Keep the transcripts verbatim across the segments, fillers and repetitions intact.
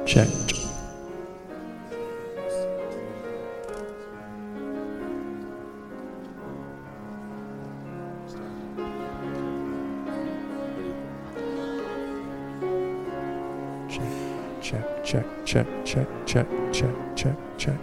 Checked. Check, check, check, check, check, check, check, check.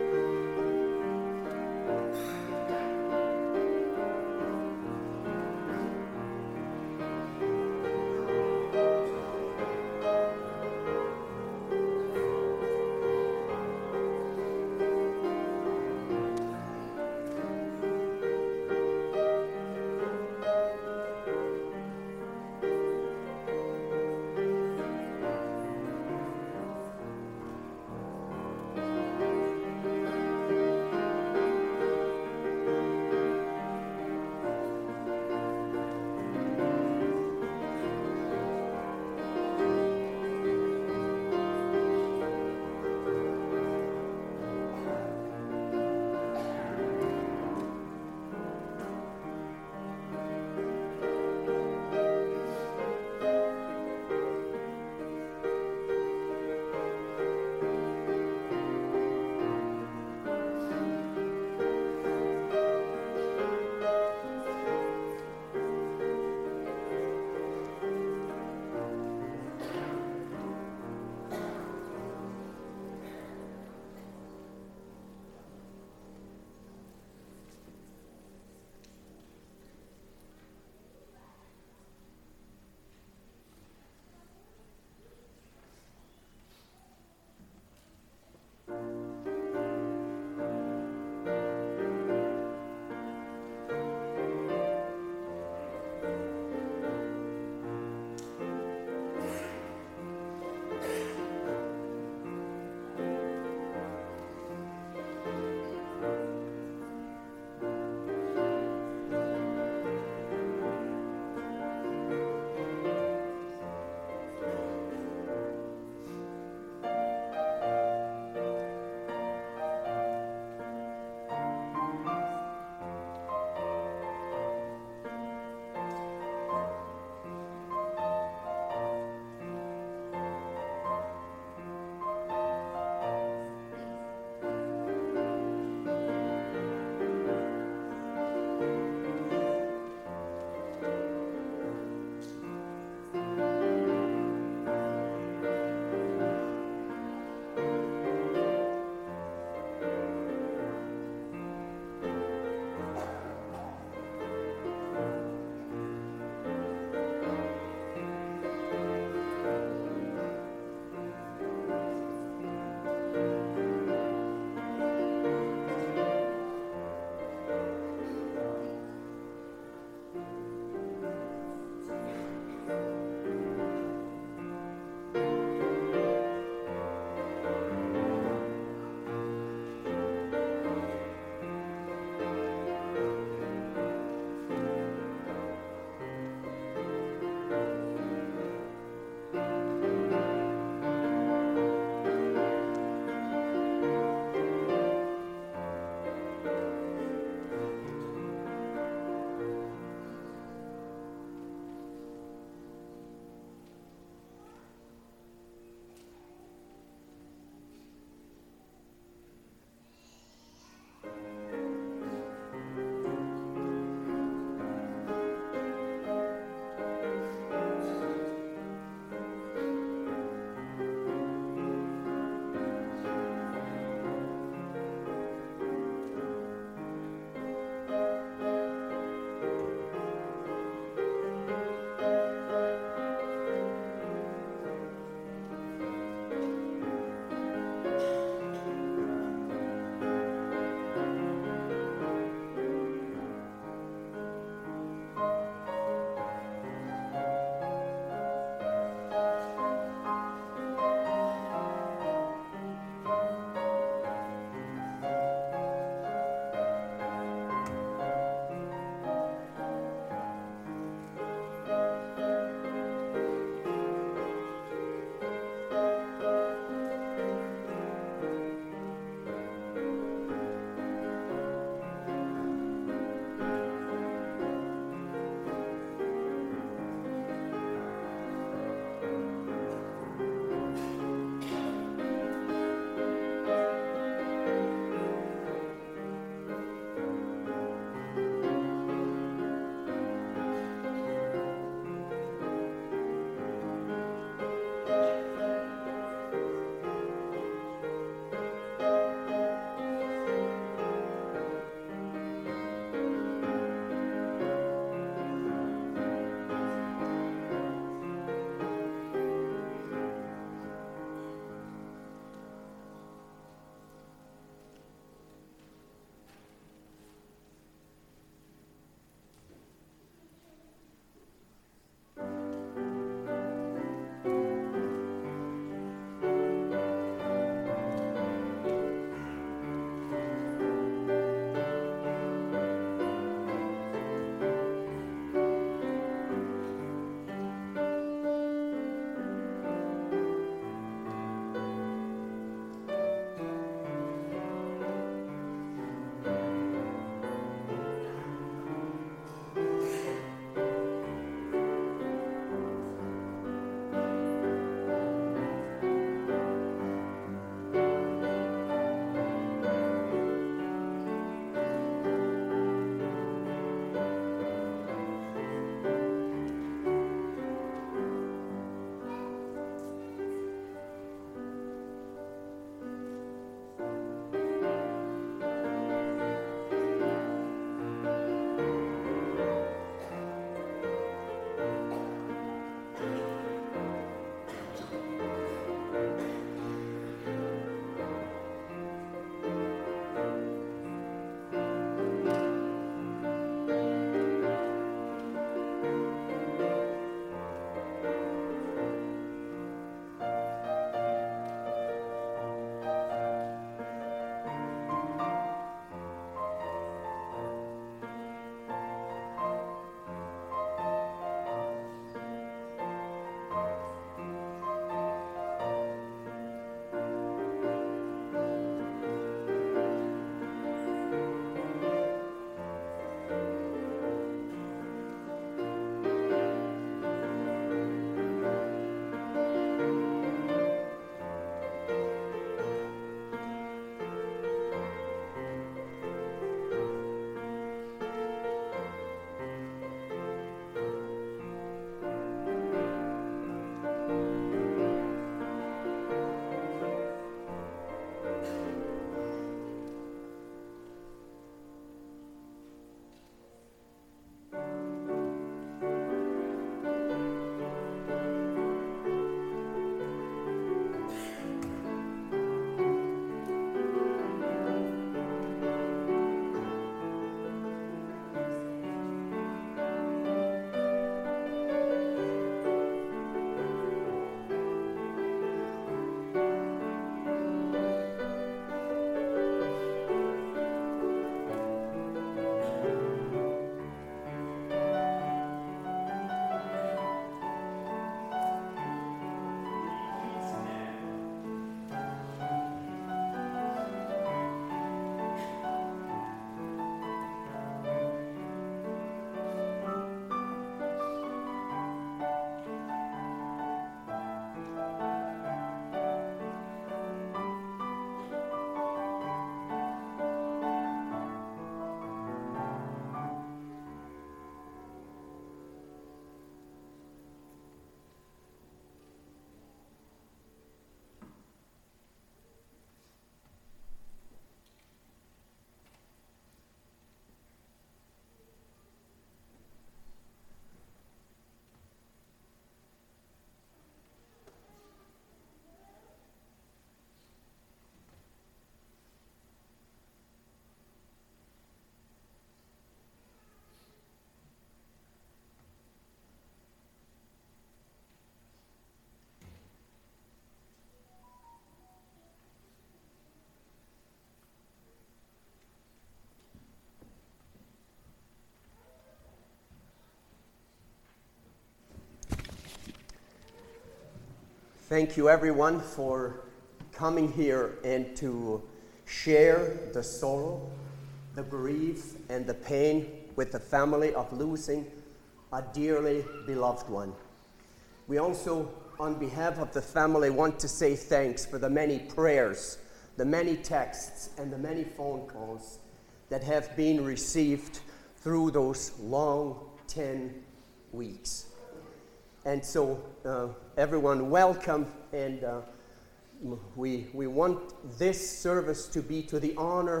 Thank you, everyone, for coming here and to share the sorrow, the grief, and the pain with the family of losing a dearly beloved one. We also, on behalf of the family, want to say thanks for the many prayers, the many texts, and the many phone calls that have been received through those long ten weeks. And so, uh, everyone, welcome, and uh, we we want this service to be to the honor.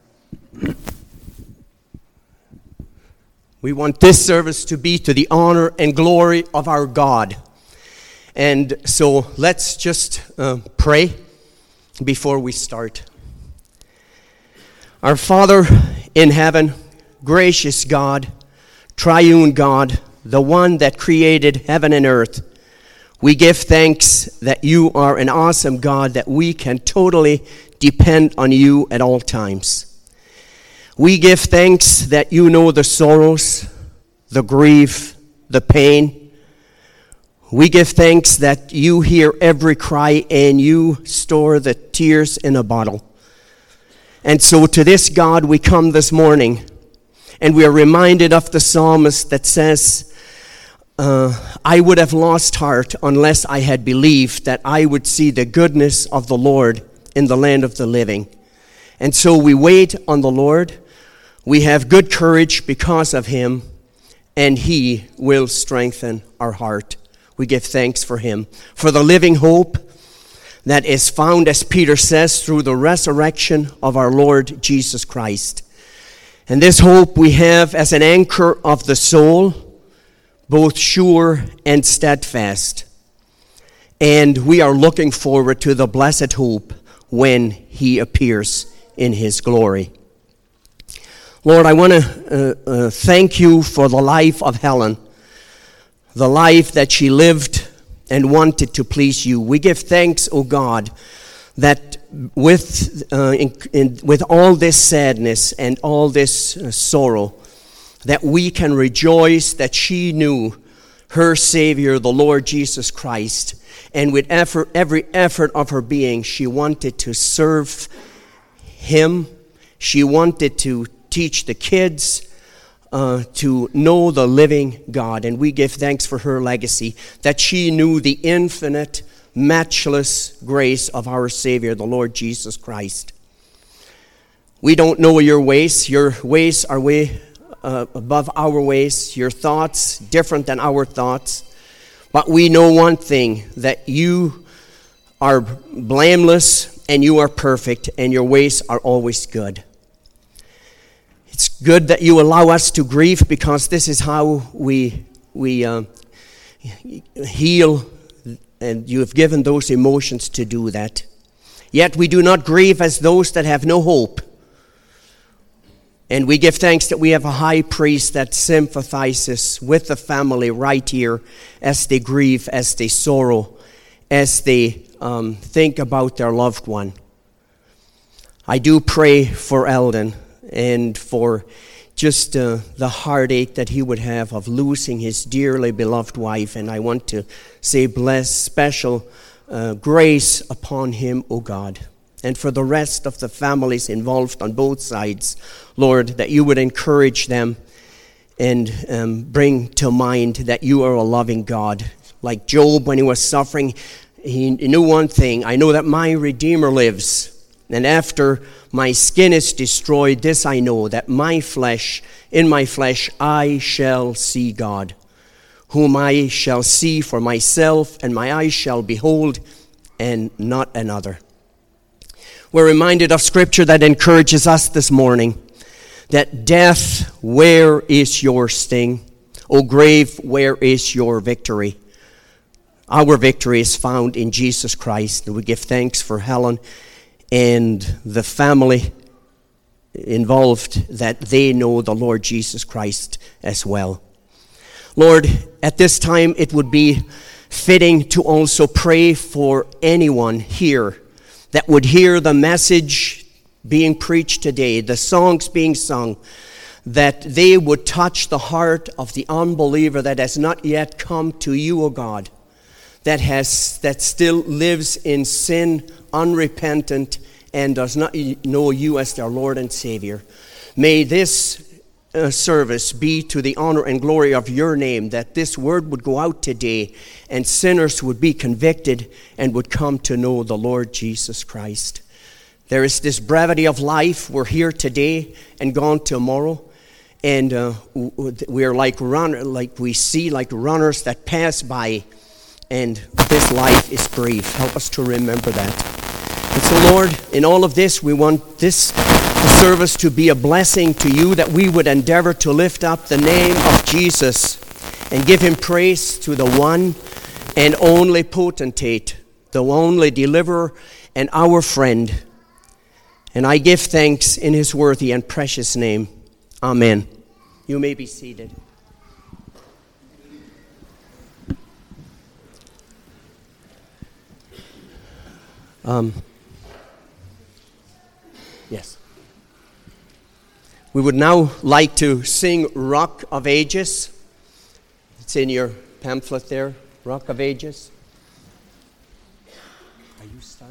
We want this service to be to the honor and glory of our God. And so, let's just uh, pray before we start. Our Father in heaven, gracious God, triune God, the one that created heaven and earth, we give thanks that you are an awesome God, that we can totally depend on you at all times. We give thanks that you know the sorrows, the grief, the pain. We give thanks that you hear every cry and you store the tears in a bottle. And so to this God we come this morning, and we are reminded of the psalmist that says, Uh, I would have lost heart unless I had believed that I would see the goodness of the Lord in the land of the living. And so we wait on the Lord. We have good courage because of him, and he will strengthen our heart. We give thanks for him, for the living hope that is found, as Peter says, through the resurrection of our Lord Jesus Christ. And this hope we have as an anchor of the soul, both sure and steadfast. And we are looking forward to the blessed hope when he appears in his glory. Lord, I want to uh, uh, thank you for the life of Helen, the life that she lived and wanted to please you. We give thanks, O God, that with, uh, in, in, with all this sadness and all this uh, sorrow, that we can rejoice that she knew her Savior, the Lord Jesus Christ. And with effort, every effort of her being, she wanted to serve him. She wanted to teach the kids uh, to know the living God. And we give thanks for her legacy, that she knew the infinite, matchless grace of our Savior, the Lord Jesus Christ. We don't know your ways. Your ways are way Uh, above our ways, your thoughts different than our thoughts. But we know one thing, that you are blameless and you are perfect and your ways are always good. It's good that you allow us to grieve, because this is how we we uh, heal, and you have given those emotions to do that. Yet we do not grieve as those that have no hope. And we give thanks that we have a high priest that sympathizes with the family right here as they grieve, as they sorrow, as they um, think about their loved one. I do pray for Eldon and for just uh, the heartache that he would have of losing his dearly beloved wife. And I want to say bless special uh, grace upon him, O God. And for the rest of the families involved on both sides, Lord, that you would encourage them and um, bring to mind that you are a loving God. Like Job, when he was suffering, he knew one thing: I know that my Redeemer lives. And after my skin is destroyed, this I know, that my flesh, in my flesh, I shall see God, whom I shall see for myself, and my eyes shall behold, and not another. We're reminded of scripture that encourages us this morning, that death, where is your sting? O grave, where is your victory? Our victory is found in Jesus Christ. And we give thanks for Helen and the family involved, that they know the Lord Jesus Christ as well. Lord, at this time it would be fitting to also pray for anyone here that would hear the message being preached today, the songs being sung, that they would touch the heart of the unbeliever that has not yet come to you, O God, that has that still lives in sin, unrepentant, and does not know you as their Lord and Savior. May this uh, service be to the honor and glory of your name, that this word would go out today and sinners would be convicted and would come to know the Lord Jesus Christ. There is this brevity of life. We're here today and gone tomorrow. And uh, we are like run, like we see like runners that pass by. And this life is brief. Help us to remember that. And so, Lord, in all of this, we want this service to be a blessing to you, that we would endeavor to lift up the name of Jesus and give him praise to the one and only potentate, the only deliverer and our friend. And I give thanks in his worthy and precious name. Amen. You may be seated. Um, yes. We would now like to sing Rock of Ages. It's in your pamphlet there, Rock of Ages. Are you starting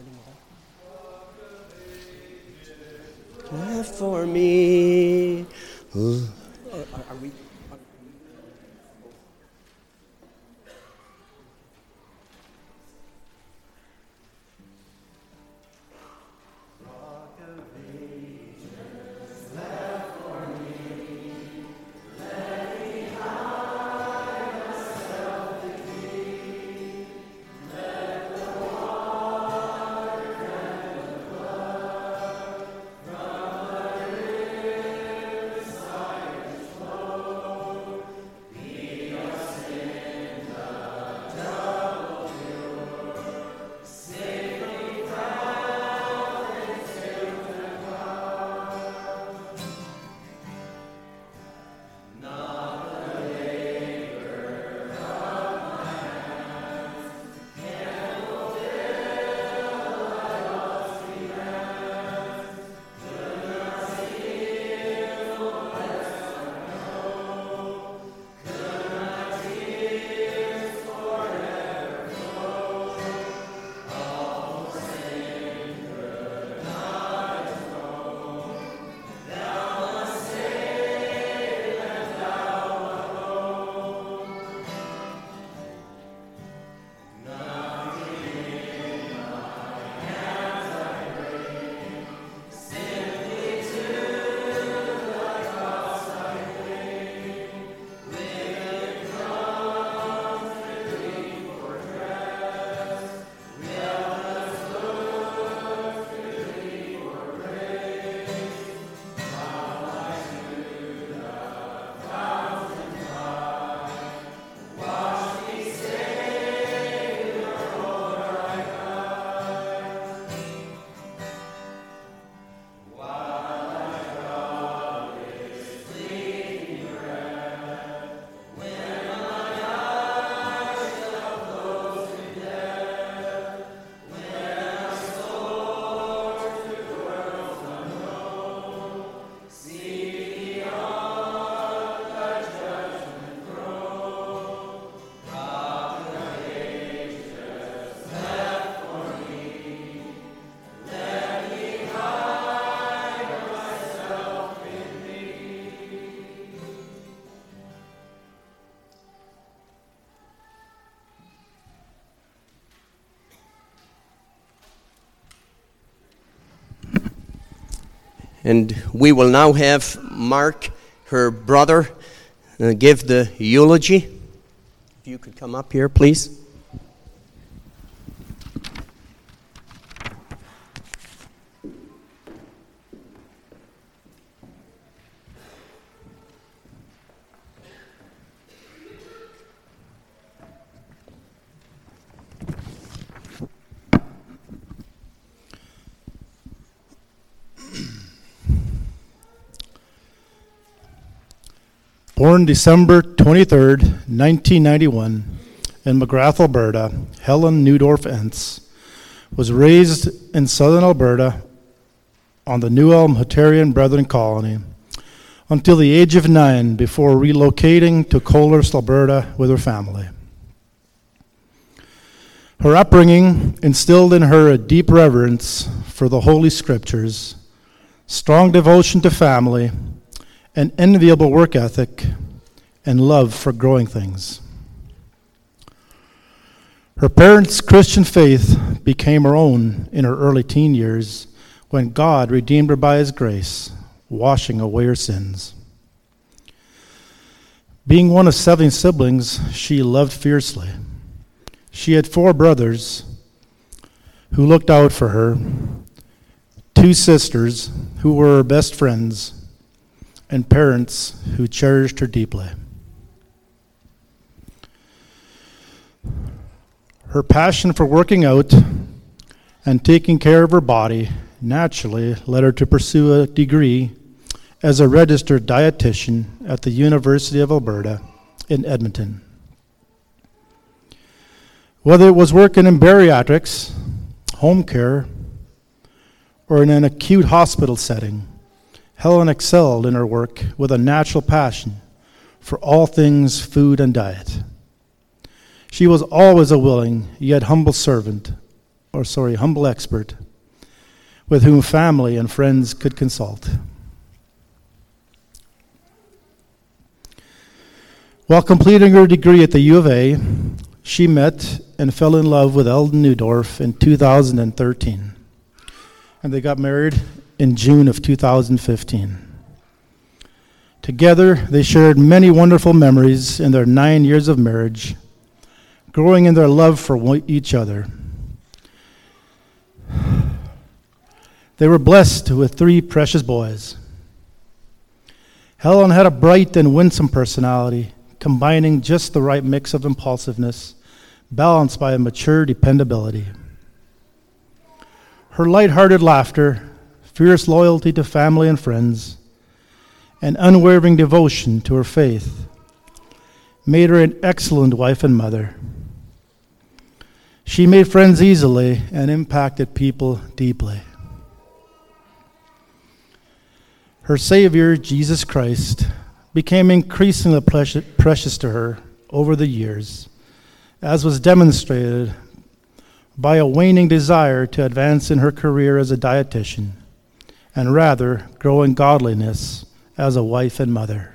with that? Care for me. Uh, are, are we? Are, Rock of Ages, left for me. Let me hide myself in thee. Let the water and the blood from thy riverside flow. Be us in the double pure, safely found in filth and cloud. Not the labor of my hands can fulfill thy lofty plans. Could not heal less unknown. Could my tears forever flow. All sin could not atone. Thou must save, and thou alone. Nothing in my hands I bring, simply to thy cross I cling. With a comforting fortress, wellness look to thee for grace. While I to the fountain high, wash me, Savior, o'er I hide. While I draw this fleeting breath, when my eyes shall close in death, when I soar to worlds unknown, see beyond thy judgment throne. Rock of Ages, left for me. Let me hide myself in thee. And we will now have Mark, her brother, uh, give the eulogy. If you could come up here, please. Born December twenty-third, nineteen ninety-one, in McGrath, Alberta, Helen Newdorf Entz was raised in southern Alberta on the New Ulm Hutterian Brethren Colony until the age of nine, before relocating to Coalhurst, Alberta with her family. Her upbringing instilled in her a deep reverence for the Holy Scriptures, strong devotion to family, an enviable work ethic, and love for growing things. Her parents' Christian faith became her own in her early teen years when God redeemed her by His grace, washing away her sins. Being one of seven siblings, she loved fiercely. She had four brothers who looked out for her, two sisters who were her best friends, and parents who cherished her deeply. Her passion for working out and taking care of her body naturally led her to pursue a degree as a registered dietitian at the University of Alberta in Edmonton. Whether it was working in bariatrics, home care, or in an acute hospital setting, Helen excelled in her work with a natural passion for all things food and diet. She was always a willing yet humble servant, or sorry, humble expert, with whom family and friends could consult. While completing her degree at the U of A, she met and fell in love with Eldon Neudorf in two thousand thirteen, and they got married in June of two thousand fifteen. Together, they shared many wonderful memories in their nine years of marriage, growing in their love for each other. They were blessed with three precious boys. Helen had a bright and winsome personality, combining just the right mix of impulsiveness, balanced by a mature dependability. Her light-hearted laughter, fierce loyalty to family and friends, and unwavering devotion to her faith made her an excellent wife and mother. She made friends easily and impacted people deeply. Her Savior, Jesus Christ, became increasingly precious to her over the years, as was demonstrated by a waning desire to advance in her career as a dietitian, and rather grow in godliness as a wife and mother.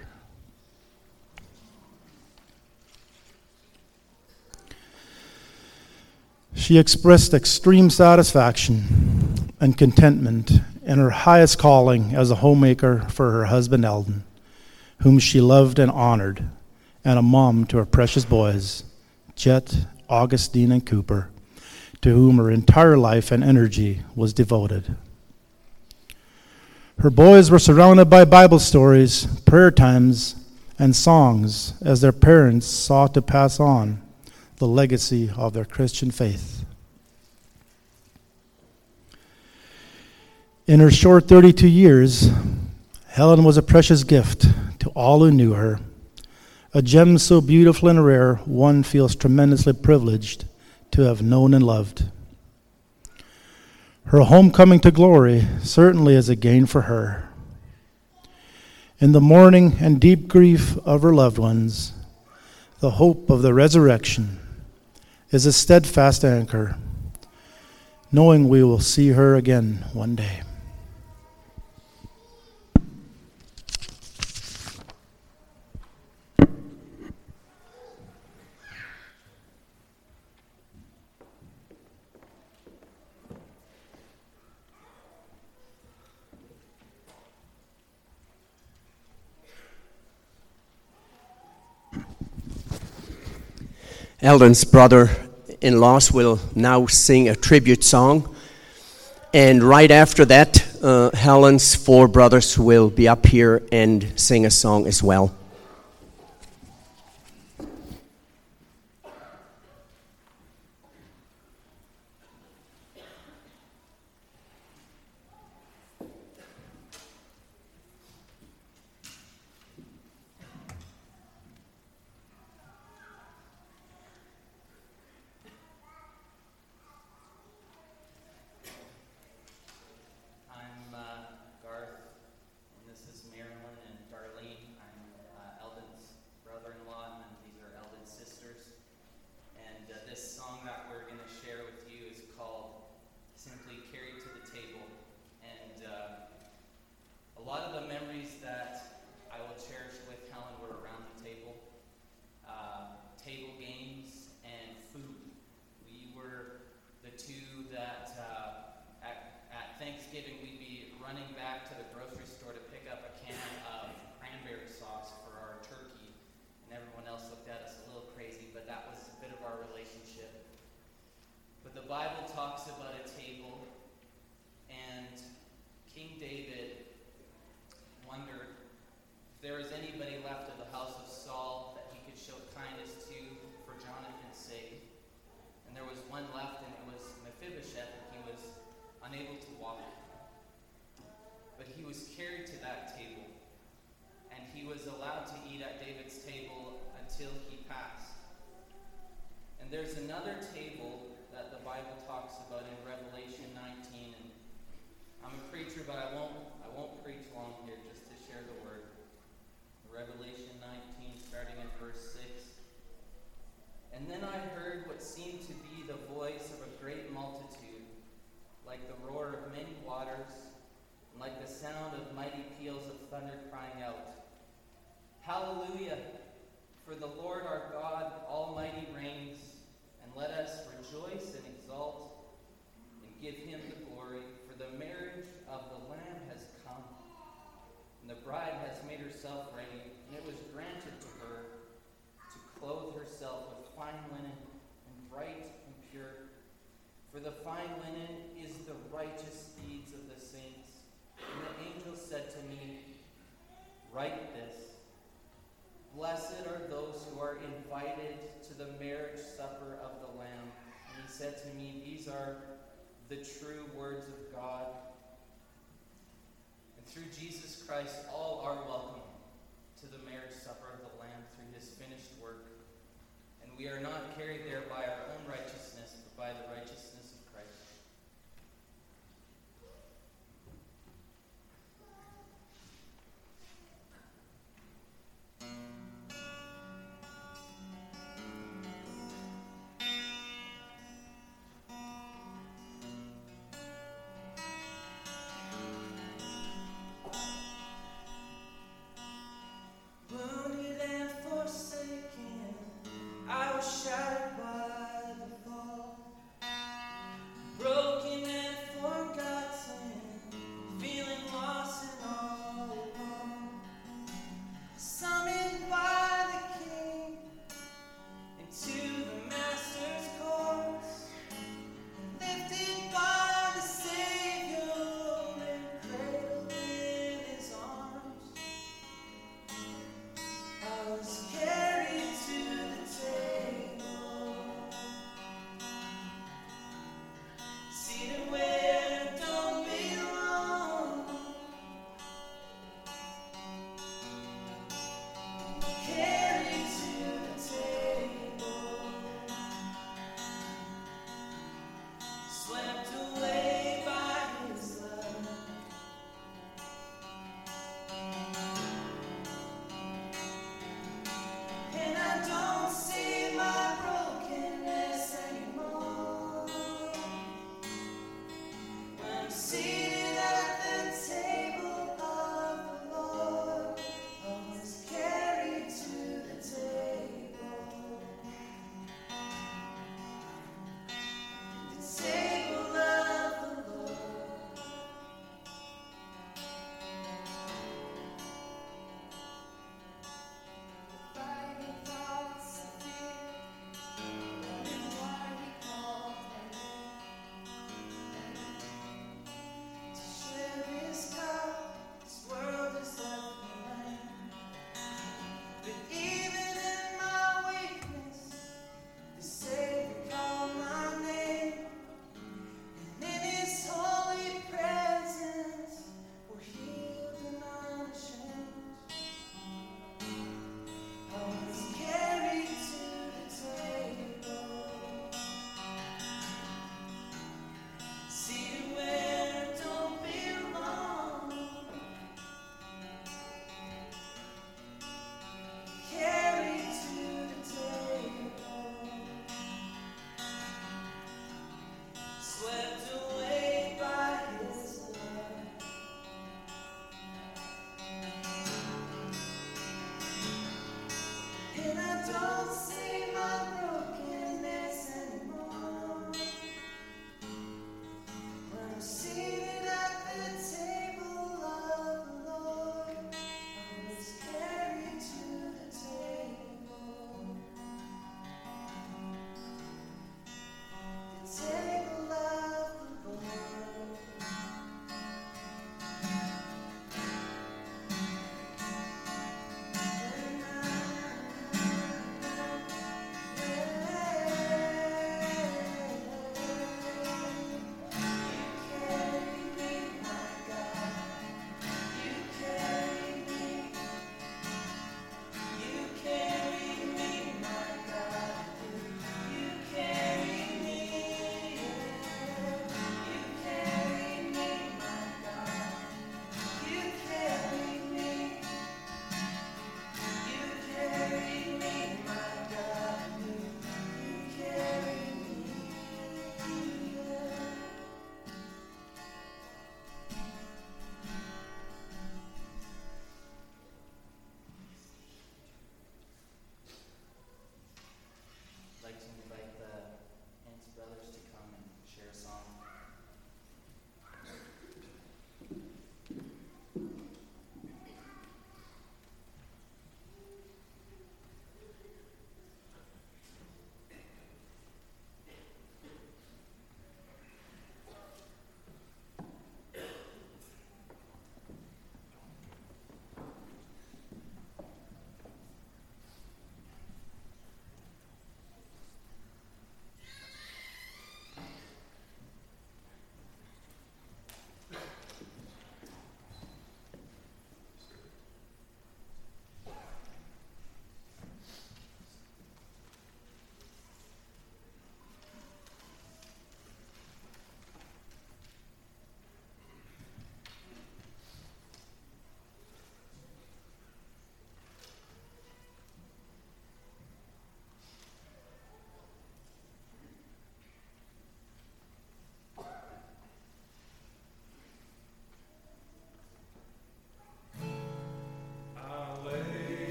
She expressed extreme satisfaction and contentment in her highest calling as a homemaker for her husband Eldon, whom she loved and honored, and a mom to her precious boys, Jet, Augustine, and Cooper, to whom her entire life and energy was devoted. Her boys were surrounded by Bible stories, prayer times, and songs as their parents sought to pass on the legacy of their Christian faith. In her short thirty-two years, Helen was a precious gift to all who knew her, a gem so beautiful and rare one feels tremendously privileged to have known and loved. Her homecoming to glory certainly is a gain for her. In the mourning and deep grief of her loved ones, the hope of the resurrection is a steadfast anchor, knowing we will see her again one day. Eldon's brother-in-laws will now sing a tribute song. And right after that, uh, Helen's four brothers will be up here and sing a song as well. I'm uh, Garth, and this is Marilyn and Darlene. I'm uh, unable to walk. But he was carried to that table, and he was allowed to eat at David's table until he passed. And there's another table that the Bible talks about in Revelation nineteen, and I'm a preacher, but I won't I won't preach long here, just to share the word. Revelation nineteen, starting in verse six. And then I heard what seemed to be the voice of a great multitude, like the roar of many waters, and like the sound of mighty peals of thunder, crying out, Hallelujah! For the Lord our God Almighty reigns, and let us rejoice and exult and give him the glory, for the marriage of the Lamb has come, and the bride has made herself ready, and it was granted to her to clothe herself with fine linen and bright and pure. For the fine linen is the righteous deeds of the saints. And the angel said to me, Write this. Blessed are those who are invited to the marriage supper of the Lamb. And he said to me, These are the true words of God. And through Jesus Christ, all are welcome to the marriage supper of the Lamb through his finished work. And we are not carried there by our own righteousness, but by the righteousness of Christ. Wounded and forsaken, I was shattered by the fall.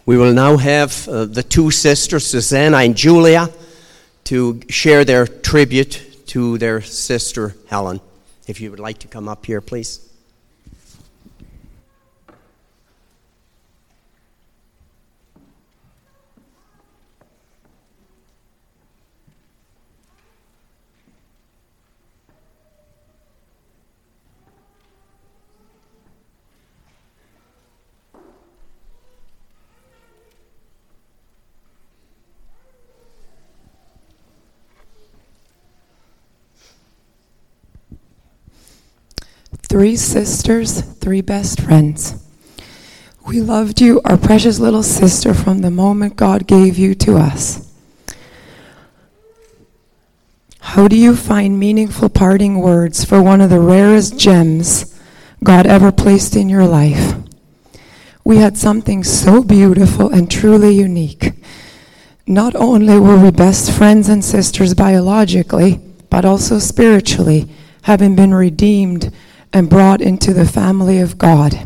We will now have uh, the two sisters, Susanna and Julia, to share their tribute to their sister, Helen. If you would like to come up here, please. Three sisters, three best friends. We loved you, our precious little sister, from the moment God gave you to us. How do you find meaningful parting words for one of the rarest gems God ever placed in your life? We had something so beautiful and truly unique. Not only were we best friends and sisters biologically, but also spiritually, having been redeemed and brought into the family of God.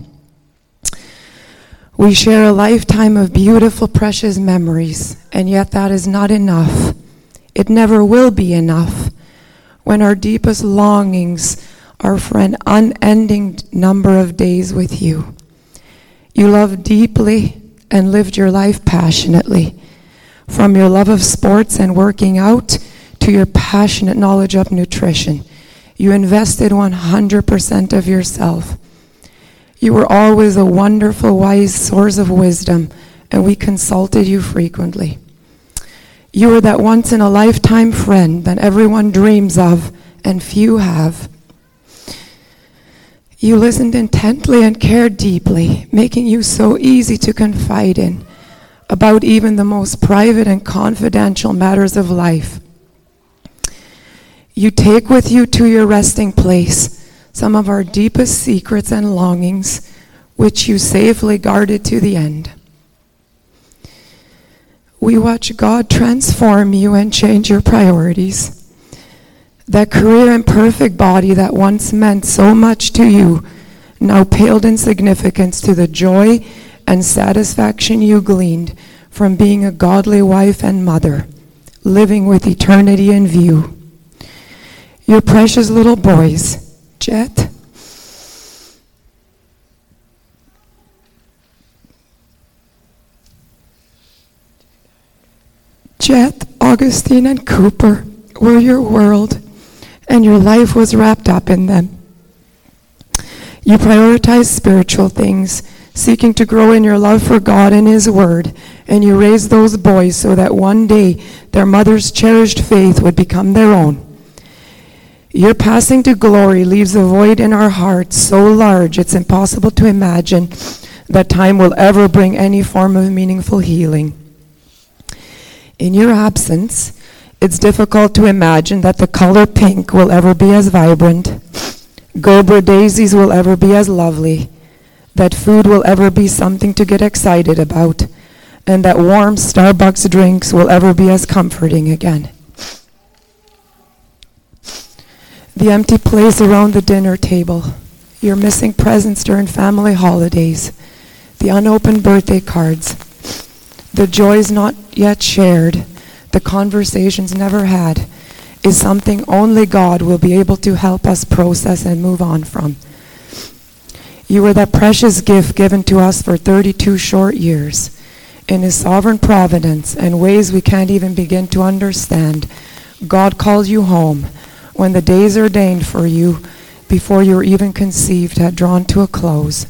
We share a lifetime of beautiful, precious memories, and yet that is not enough. It never will be enough when our deepest longings are for an unending number of days with you. You loved deeply and lived your life passionately, from your love of sports and working out to your passionate knowledge of nutrition. You invested one hundred percent of yourself. You were always a wonderful, wise source of wisdom, and we consulted you frequently. You were that once-in-a-lifetime friend that everyone dreams of and few have. You listened intently and cared deeply, making you so easy to confide in about even the most private and confidential matters of life. You take with you to your resting place some of our deepest secrets and longings, which you safely guarded to the end. We watch God transform you and change your priorities. That career and perfect body that once meant so much to you now paled in significance to the joy and satisfaction you gleaned from being a godly wife and mother, living with eternity in view. Your precious little boys, Jet, Jet, Augustine, and Cooper were your world, and your life was wrapped up in them. You prioritized spiritual things, seeking to grow in your love for God and His Word, and you raised those boys so that one day their mother's cherished faith would become their own. Your passing to glory leaves a void in our hearts so large it's impossible to imagine that time will ever bring any form of meaningful healing. In your absence, it's difficult to imagine that the color pink will ever be as vibrant, Gerber daisies will ever be as lovely, that food will ever be something to get excited about, and that warm Starbucks drinks will ever be as comforting again. The empty place around the dinner table, your missing presents during family holidays, the unopened birthday cards, the joys not yet shared, the conversations never had, is something only God will be able to help us process and move on from. You were that precious gift given to us for thirty-two short years. In His sovereign providence and ways we can't even begin to understand, God called you home when the days ordained for you before you were even conceived had drawn to a close.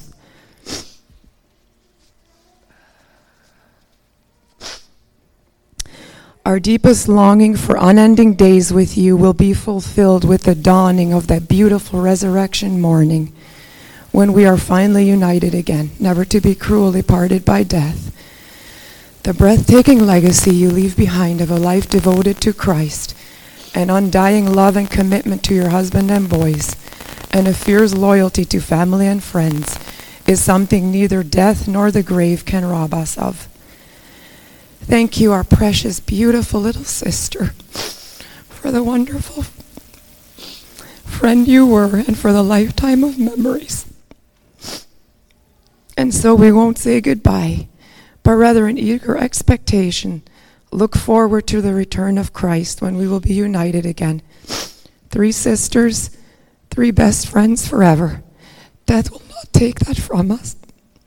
Our deepest longing for unending days with you will be fulfilled with the dawning of that beautiful resurrection morning when we are finally united again, never to be cruelly parted by death. The breathtaking legacy you leave behind of a life devoted to Christ, an undying love and commitment to your husband and boys, and a fierce loyalty to family and friends is something neither death nor the grave can rob us of. Thank you, our precious, beautiful little sister, for the wonderful friend you were and for the lifetime of memories. And so we won't say goodbye, but rather in eager expectation look forward to the return of Christ when we will be united again. Three sisters, three best friends forever. Death will not take that from us.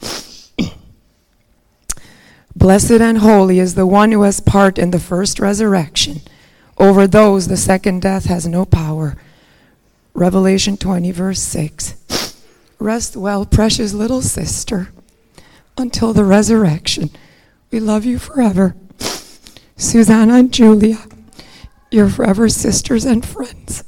Blessed and holy is the one who has part in the first resurrection. Over those the second death has no power. Revelation twenty, verse six. Rest well, precious little sister, until the resurrection. We love you forever. Susanna and Julia, your forever sisters and friends.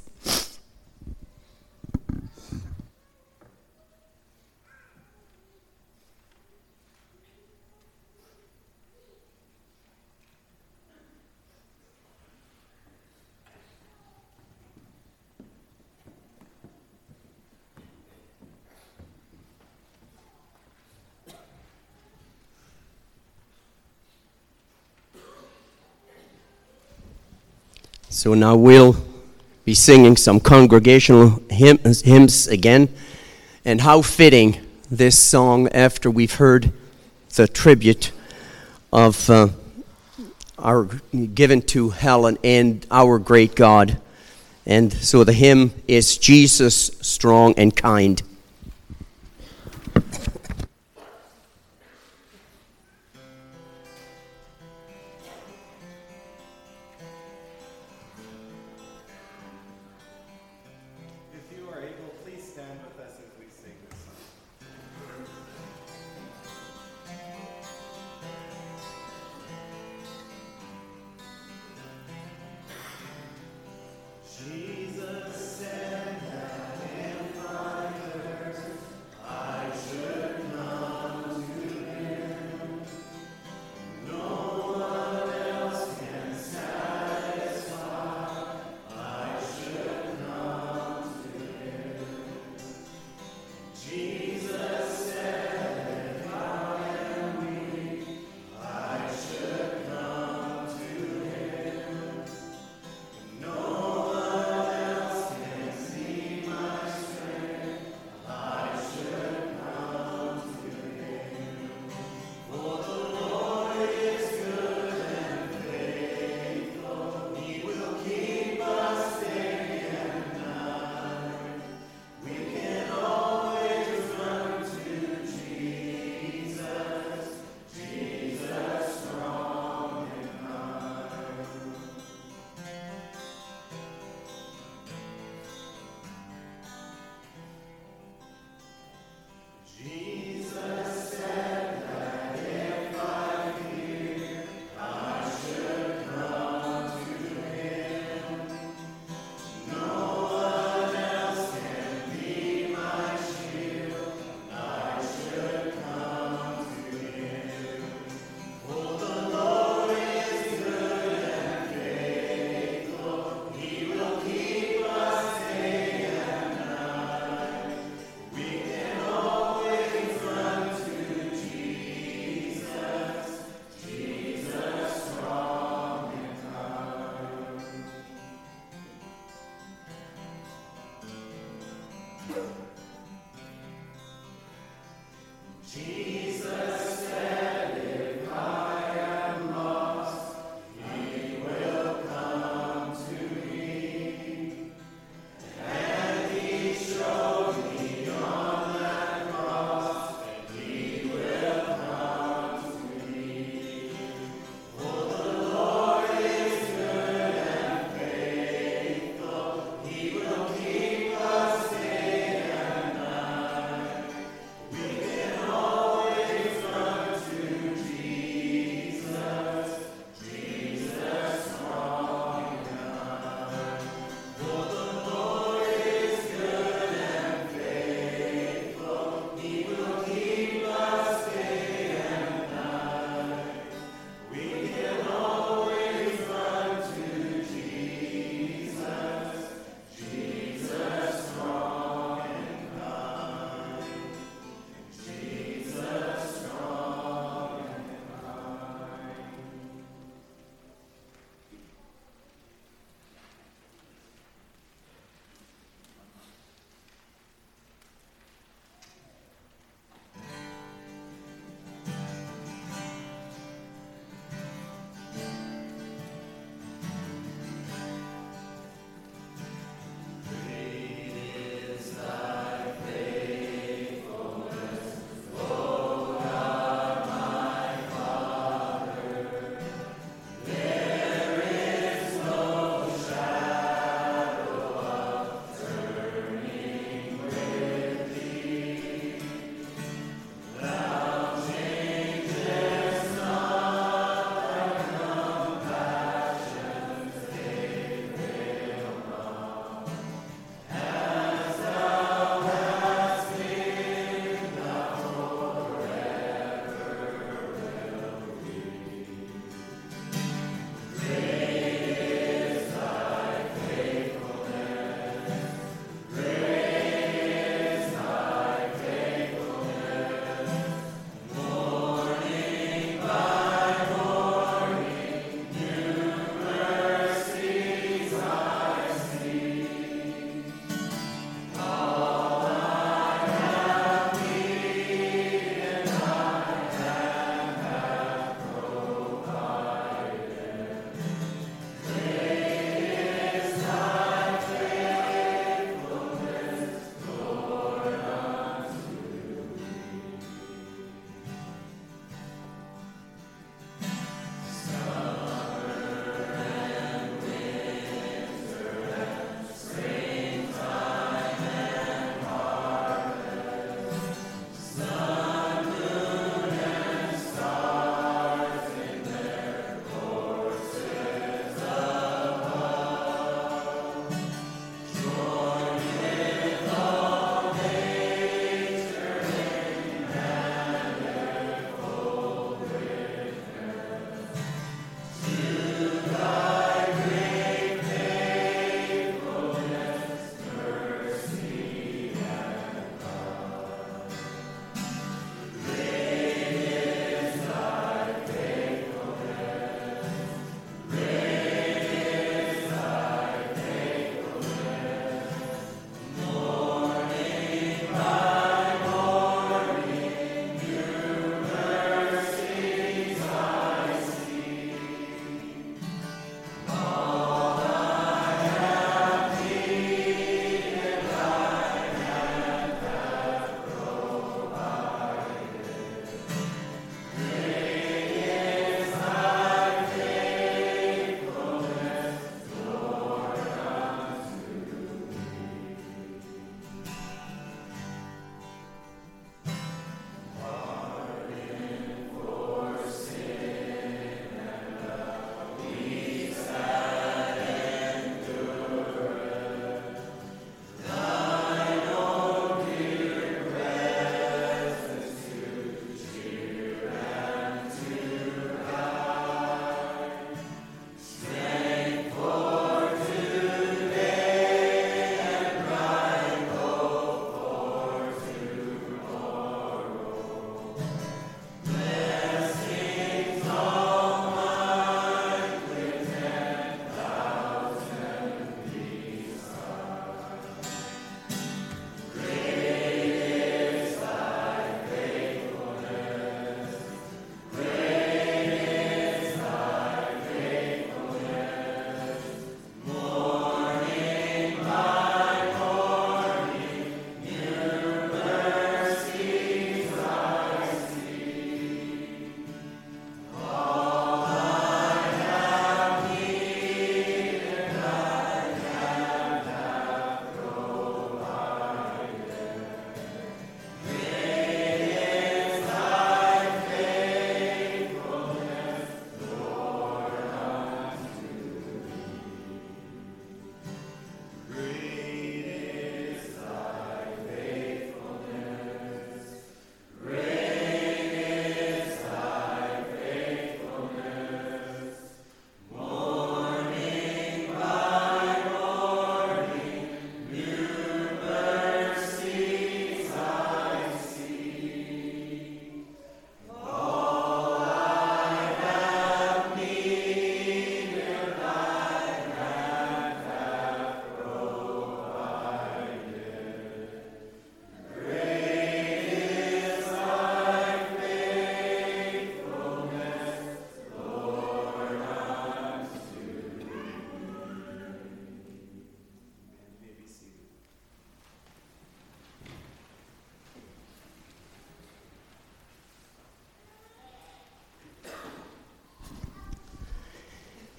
So now we'll be singing some congregational hymns, hymns again. And how fitting this song after we've heard the tribute of uh, our given to Helen and our great God. And so the hymn is Jesus Strong and Kind. Jesus said that if I could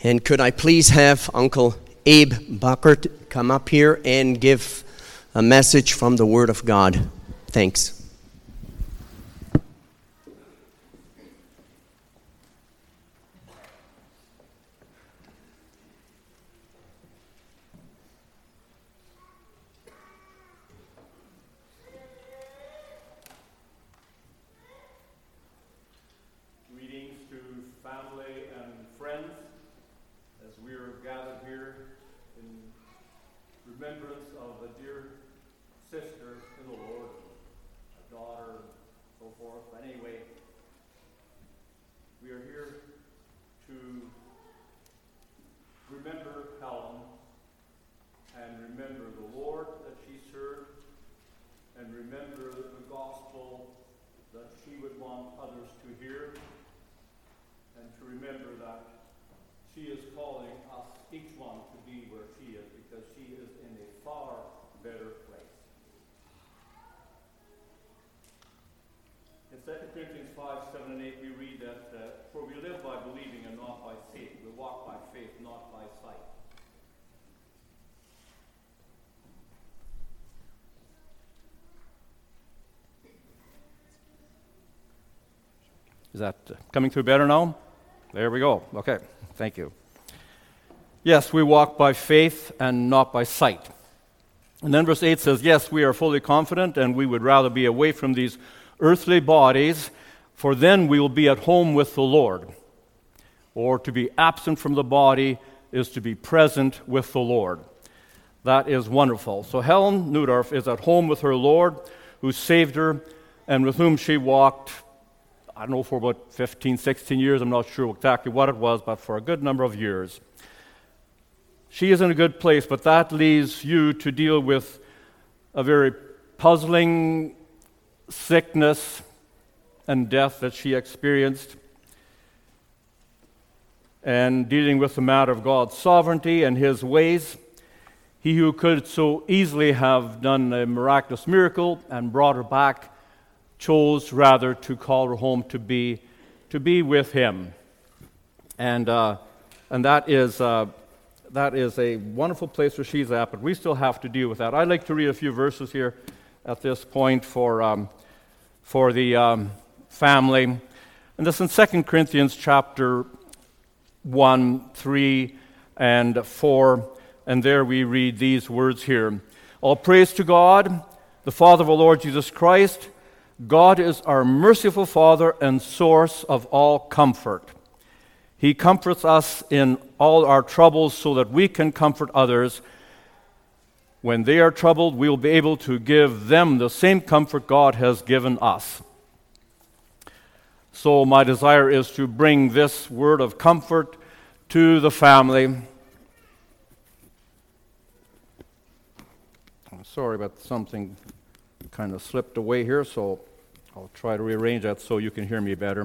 And could I please have Uncle Abe Buckert come up here and give a message from the Word of God? Thanks. Greetings to family and friends as we are gathered here in remembrance of a dear sister in the Lord, a daughter, and so forth. But anyway, we are here to remember Helen and remember the Lord that she served and remember the gospel that she would want others to hear, and to remember that she is calling us, each one, to be where she is, because she is in a far better place. In Second Corinthians five, seven, and eight, we read that, uh, for we live by believing and not by faith. We walk by faith, not by sight. Is that uh, coming through better now? There we go. Okay, thank you. Yes, we walk by faith and not by sight. And then verse eight says, yes, we are fully confident and we would rather be away from these earthly bodies, for then we will be at home with the Lord. Or to be absent from the body is to be present with the Lord. That is wonderful. So Helen Neudorf is at home with her Lord, who saved her and with whom she walked, I don't know, for about fifteen, sixteen years. I'm not sure exactly what it was, but for a good number of years. She is in a good place, but that leaves you to deal with a very puzzling sickness and death that she experienced, and dealing with the matter of God's sovereignty and His ways. He who could so easily have done a miraculous miracle and brought her back chose rather to call her home to be to be with Him, and uh, and that is uh, that is a wonderful place where she's at. But we still have to deal with that. I'd like to read a few verses here at this point for um, for the um, family, and this in Second Corinthians chapter one, three, and four, and there we read these words here: all praise to God, the Father of our Lord Jesus Christ. God is our merciful Father and source of all comfort. He comforts us in all our troubles so that we can comfort others. When they are troubled, we will be able to give them the same comfort God has given us. So my desire is to bring this word of comfort to the family. I'm sorry, but something kind of slipped away here, so I'll try to rearrange that so you can hear me better.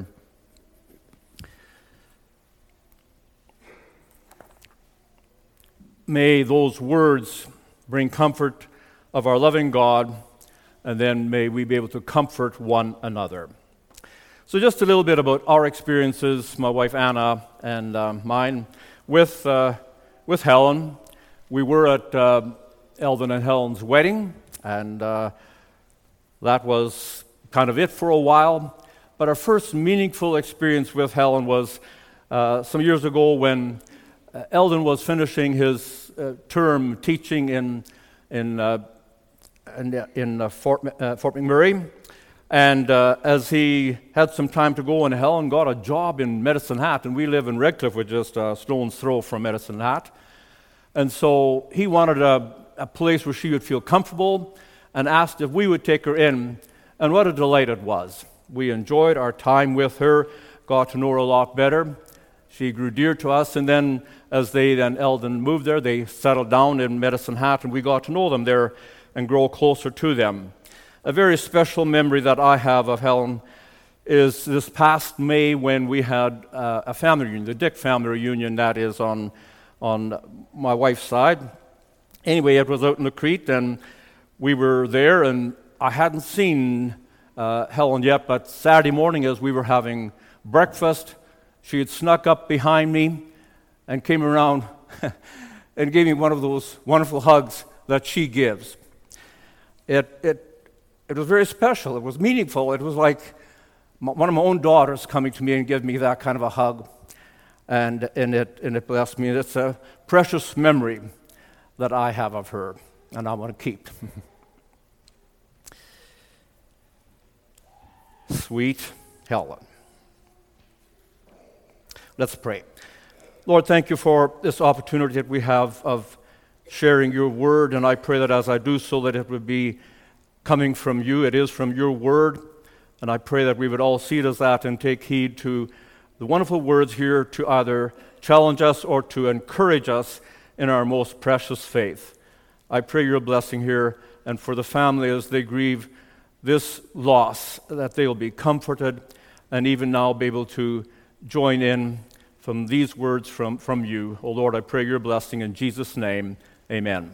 May those words bring comfort of our loving God, and then may we be able to comfort one another. So just a little bit about our experiences, my wife Anna and uh, mine, with, uh, with Helen. We were at uh, Eldon and Helen's wedding, and uh, that was kind of it for a while. But our first meaningful experience with Helen was uh, some years ago when uh, Eldon was finishing his uh, term teaching in in uh, in, in uh, Fort, uh, Fort McMurray, and uh, as he had some time to go, and Helen got a job in Medicine Hat, and we live in Redcliffe, which is just a stone's throw from Medicine Hat, and so he wanted a, a place where she would feel comfortable, and asked if we would take her in. And what a delight it was. We enjoyed our time with her, got to know her a lot better. She grew dear to us, and then as they then Eldon moved there, they settled down in Medicine Hat, and we got to know them there and grow closer to them. A very special memory that I have of Helen is this past May when we had uh, a family reunion, the Dick family reunion, that is on, on my wife's side. Anyway, it was out in the Crete, and we were there, and I hadn't seen uh, Helen yet, but Saturday morning as we were having breakfast, she had snuck up behind me, and came around and gave me one of those wonderful hugs that she gives. It, it, it was very special. It was meaningful. It was like one of my own daughters coming to me and giving me that kind of a hug. And, and, it, and it blessed me. It's a precious memory that I have of her, and I want to keep. Sweet Helen. Let's pray. Lord, thank you for this opportunity that we have of sharing your word, and I pray that as I do so, that it would be coming from you. It is from your word, and I pray that we would all see it as that and take heed to the wonderful words here to either challenge us or to encourage us in our most precious faith. I pray your blessing here, and for the family as they grieve this loss, that they will be comforted and even now be able to join in from these words from, from you. Oh Lord, I pray your blessing in Jesus' name. Amen.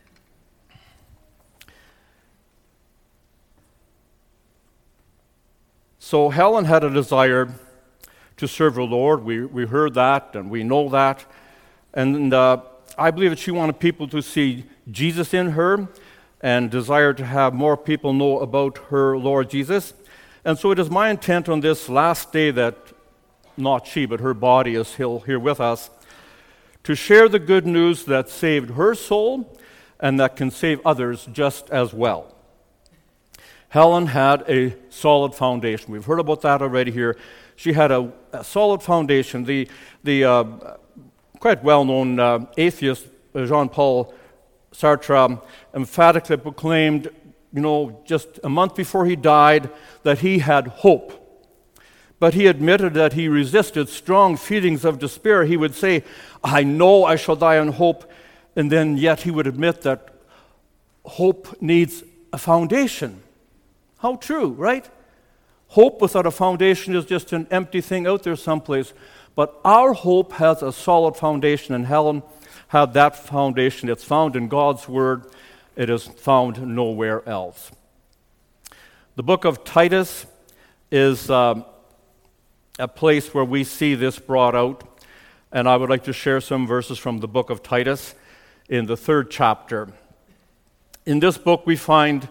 So Helen had a desire to serve the Lord. We, we heard that and we know that. And uh, I believe that she wanted people to see Jesus in her and desired to have more people know about her Lord Jesus. And so it is my intent on this last day that not she, but her body is here with us, to share the good news that saved her soul and that can save others just as well. Helen had a solid foundation. We've heard about that already here. She had a, a solid foundation. The, the uh, quite well-known uh, atheist Jean-Paul Sartre emphatically proclaimed, you know, just a month before he died, that he had hope. But he admitted that he resisted strong feelings of despair. He would say, I know I shall die in hope, and then yet he would admit that hope needs a foundation. How true, right? Hope without a foundation is just an empty thing out there someplace. But our hope has a solid foundation, and Helen had that foundation. It's found in God's Word. It is found nowhere else. The book of Titus is um, a place where we see this brought out, and I would like to share some verses from the book of Titus in the third chapter. In this book we find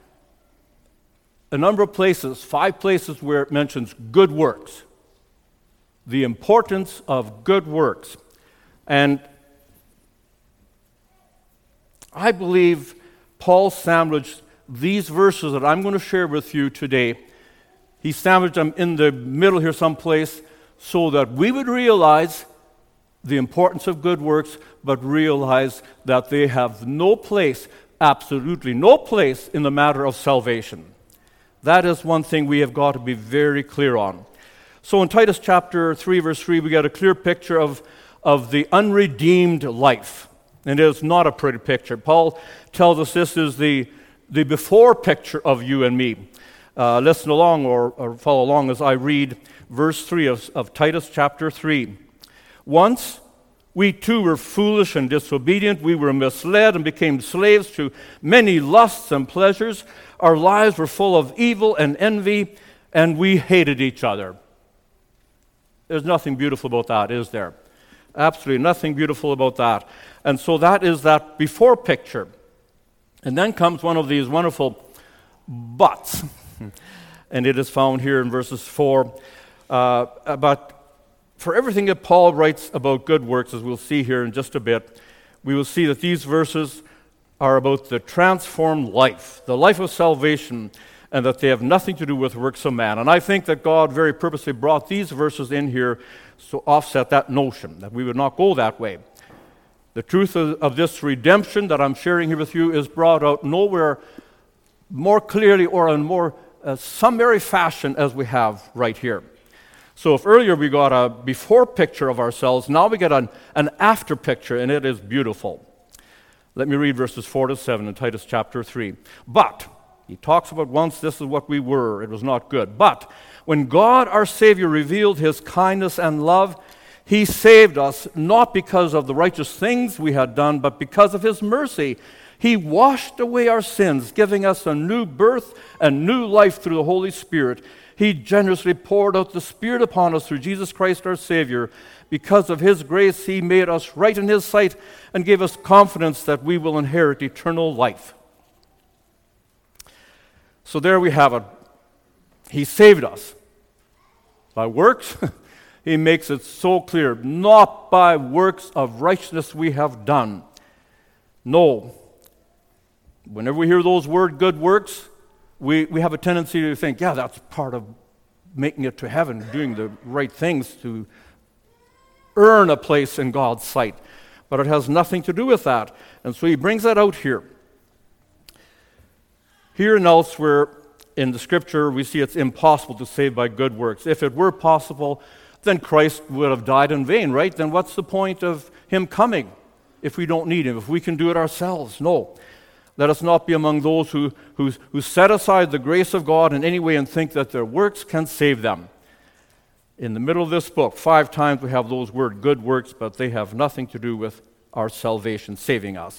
a number of places, five places where it mentions good works, the importance of good works. And I believe Paul sandwiched these verses that I'm going to share with you today. He sandwiched them in the middle here someplace so that we would realize the importance of good works, but realize that they have no place, absolutely no place in the matter of salvation. That is one thing we have got to be very clear on. So in Titus chapter three, verse three, we get a clear picture of, of the unredeemed life. And it is not a pretty picture. Paul tells us this is the, the before picture of you and me. Uh, listen along or, or follow along as I read verse three of, of Titus chapter three. Once we too were foolish and disobedient. We were misled and became slaves to many lusts and pleasures. Our lives were full of evil and envy, and we hated each other. There's nothing beautiful about that, is there? Absolutely nothing beautiful about that. And so that is that before picture. And then comes one of these wonderful buts. And it is found here in verses four. Uh, but for everything that Paul writes about good works, as we'll see here in just a bit, we will see that these verses are about the transformed life, the life of salvation, and that they have nothing to do with works of man. And I think that God very purposely brought these verses in here to offset that notion, that we would not go that way. The truth of, of this redemption that I'm sharing here with you is brought out nowhere more clearly or in more uh, summary fashion as we have right here. So if earlier we got a before picture of ourselves, now we get an, an after picture, and it is beautiful. Let me read verses four to seven in Titus chapter three. But, he talks about once this is what we were, it was not good. But, when God our Savior revealed his kindness and love, he saved us not because of the righteous things we had done, but because of his mercy. He washed away our sins, giving us a new birth and new life through the Holy Spirit. He generously poured out the Spirit upon us through Jesus Christ our Savior. Because of His grace, He made us right in His sight and gave us confidence that we will inherit eternal life. So there we have it. He saved us. By works, He makes it so clear, not by works of righteousness we have done. No. Whenever we hear those words, good works, we, we have a tendency to think, yeah, that's part of making it to heaven, doing the right things to earn a place in God's sight. But it has nothing to do with that. And so He brings that out here. Here and elsewhere in the Scripture, we see it's impossible to save by good works. If it were possible, then Christ would have died in vain, right? Then what's the point of Him coming if we don't need Him, if we can do it ourselves? No. Let us not be among those who, who, who set aside the grace of God in any way and think that their works can save them. In the middle of this book, five times we have those words, good works, but they have nothing to do with our salvation, saving us.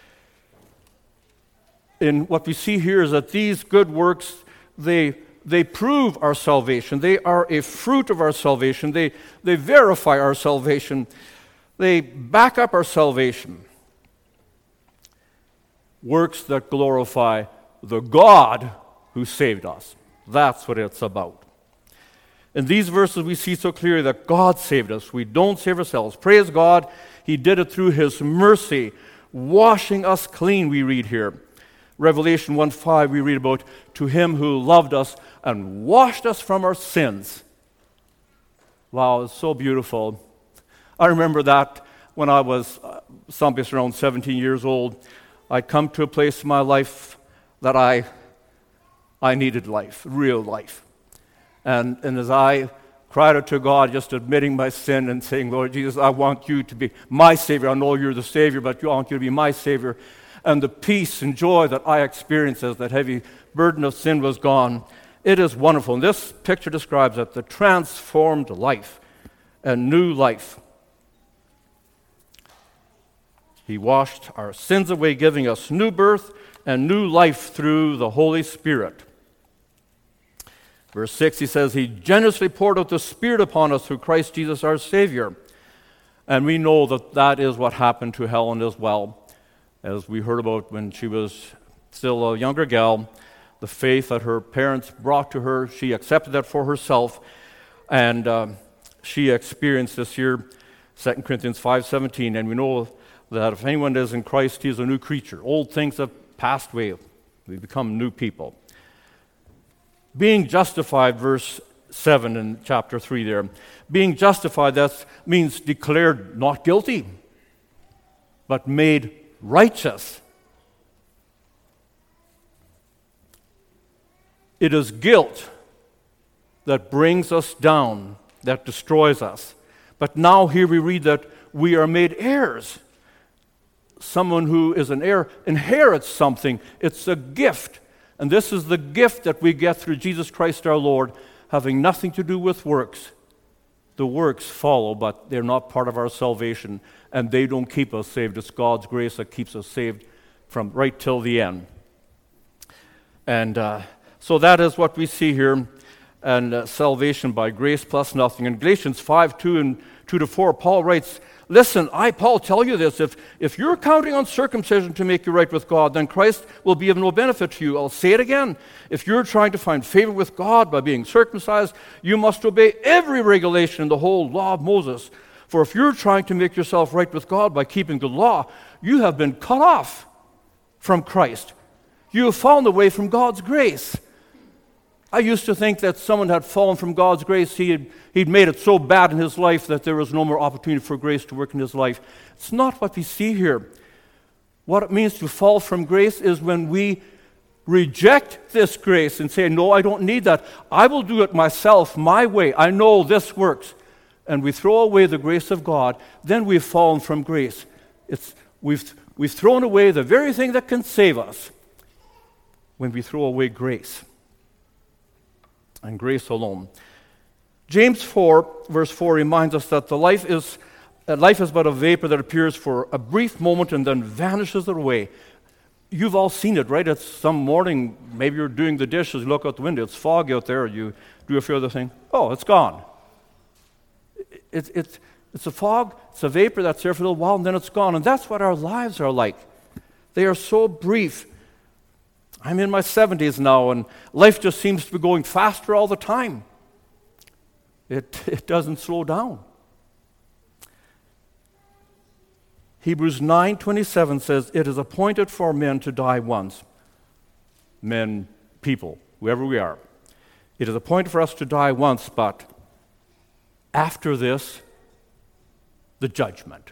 And what we see here is that these good works, they, they prove our salvation. They are a fruit of our salvation. They, they verify our salvation. They back up our salvation. Works that glorify the God who saved us. That's what it's about. In these verses, we see so clearly that God saved us. We don't save ourselves. Praise God, He did it through His mercy, washing us clean, we read here. Revelation one five, we read about, to Him who loved us and washed us from our sins. Wow, it's so beautiful. I remember that when I was uh, someplace around seventeen years old. I'd come to a place in my life that I, I needed life, real life. And, and as I cried out to God, just admitting my sin and saying, Lord Jesus, I want You to be my Savior. I know You're the Savior, but I want You to be my Savior. And the peace and joy that I experienced as that heavy burden of sin was gone, it is wonderful. And this picture describes it, the transformed life and new life. He washed our sins away, giving us new birth and new life through the Holy Spirit. Verse six, he says, He generously poured out the Spirit upon us through Christ Jesus our Savior. And we know that that is what happened to Helen as well. As we heard about when she was still a younger gal, the faith that her parents brought to her, she accepted that for herself. And uh, she experienced this here, Second Corinthians five seventeen. And we know that if anyone is in Christ, he is a new creature. Old things have passed away. We become new people. Being justified, verse seven in chapter three there. Being justified, that means declared not guilty, but made righteous. It is guilt that brings us down, that destroys us. But now here we read that we are made heirs. Someone who is an heir inherits something. It's a gift. And this is the gift that we get through Jesus Christ our Lord, having nothing to do with works. The works follow, but they're not part of our salvation, and they don't keep us saved. It's God's grace that keeps us saved from right till the end. And uh, so that is what we see here, and uh, salvation by grace plus nothing. In Galatians five, two and two to four, Paul writes, Listen, I, Paul, tell you this, if, if you're counting on circumcision to make you right with God, then Christ will be of no benefit to you. I'll say it again. If you're trying to find favor with God by being circumcised, you must obey every regulation in the whole law of Moses. For if you're trying to make yourself right with God by keeping the law, you have been cut off from Christ. You have fallen away from God's grace. I used to think that someone had fallen from God's grace. He had, he'd made it so bad in his life that there was no more opportunity for grace to work in his life. It's not what we see here. What it means to fall from grace is when we reject this grace and say, no, I don't need that. I will do it myself, my way. I know this works. And we throw away the grace of God, then we've fallen from grace. It's, we've, we've thrown away the very thing that can save us when we throw away grace. And grace alone. James four, verse four reminds us that the life is that life is but a vapor that appears for a brief moment and then vanishes away. You've all seen it, right? It's some morning, maybe you're doing the dishes, you look out the window, it's foggy out there, you do a few other things. Oh, it's gone. It's, it's, it's a fog, it's a vapor that's there for a little while, and then it's gone. And that's what our lives are like. They are so brief. I'm in my seventies now, and life just seems to be going faster all the time. It, it doesn't slow down. Hebrews nine twenty-seven says, it is appointed for men to die once. Men, people, whoever we are. It is appointed for us to die once, but after this, the judgment.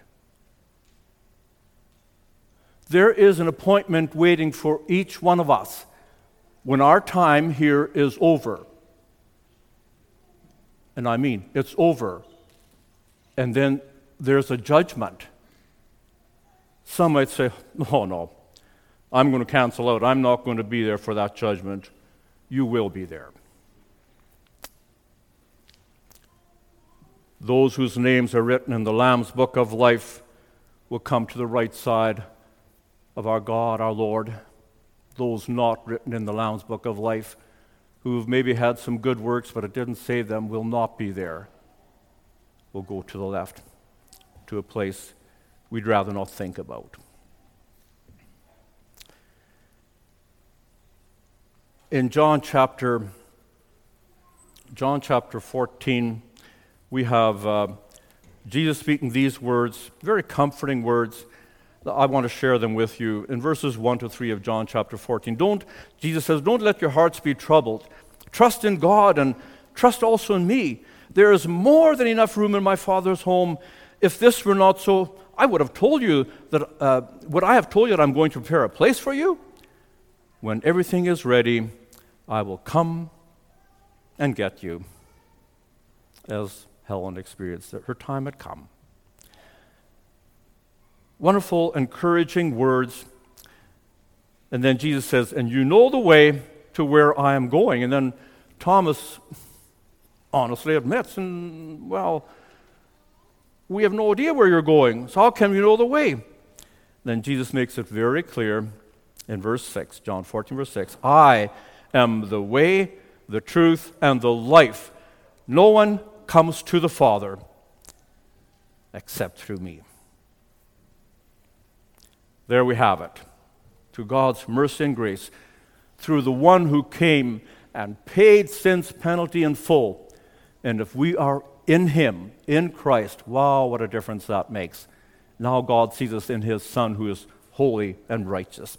There is an appointment waiting for each one of us when our time here is over. And I mean, it's over. And then there's a judgment. Some might say, oh no, I'm going to cancel out. I'm not going to be there for that judgment. You will be there. Those whose names are written in the Lamb's Book of Life will come to the right side of our God, our Lord. Those not written in the Lamb's Book of Life, who've maybe had some good works, but it didn't save them, will not be there. Will go to the left, to a place we'd rather not think about. In John chapter, John chapter fourteen, we have uh, Jesus speaking these words, very comforting words. I want to share them with you. In verses one to three of John chapter fourteen, don't, Jesus says, don't let your hearts be troubled. Trust in God and trust also in me. There is more than enough room in my Father's home. If this were not so, I would have told you that, uh, would I have told you that I'm going to prepare a place for you? When everything is ready, I will come and get you. As Helen experienced that her time had come. Wonderful, encouraging words. And then Jesus says, and you know the way to where I am going. And then Thomas honestly admits, and well, we have no idea where you're going, so how can we know the way? Then Jesus makes it very clear in verse six, John fourteen, verse six, I am the way, the truth, and the life. No one comes to the Father except through me. There we have it. Through God's mercy and grace, through the one who came and paid sin's penalty in full. And if we are in him, in Christ, wow, what a difference that makes. Now God sees us in his Son who is holy and righteous.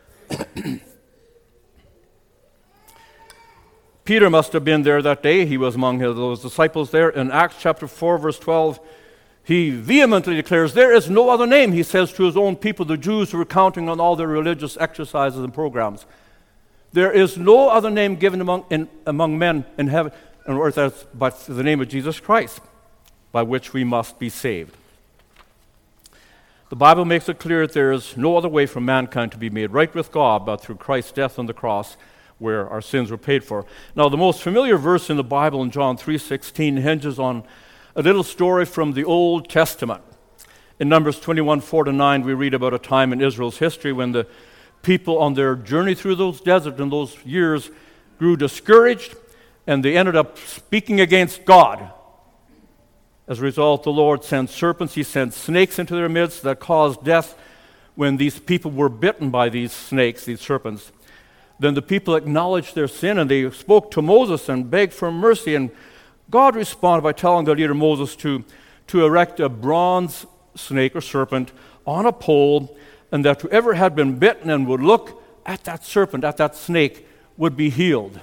Peter must have been there that day. He was among those disciples there. In Acts chapter four, verse twelve, he vehemently declares, there is no other name, he says to his own people, the Jews who were counting on all their religious exercises and programs. There is no other name given among, in, among men in heaven and earth but the name of Jesus Christ, by which we must be saved. The Bible makes it clear that there is no other way for mankind to be made right with God but through Christ's death on the cross, where our sins were paid for. Now, the most familiar verse in the Bible in John three sixteen hinges on a little story from the Old Testament. In Numbers twenty-one, four to nine, we read about a time in Israel's history when the people on their journey through those deserts in those years grew discouraged, and they ended up speaking against God. As a result, the Lord sent serpents, he sent snakes into their midst that caused death when these people were bitten by these snakes, these serpents. Then the people acknowledged their sin, and they spoke to Moses and begged for mercy. And God responded by telling the leader Moses to, to erect a bronze snake or serpent on a pole, and that whoever had been bitten and would look at that serpent, at that snake, would be healed.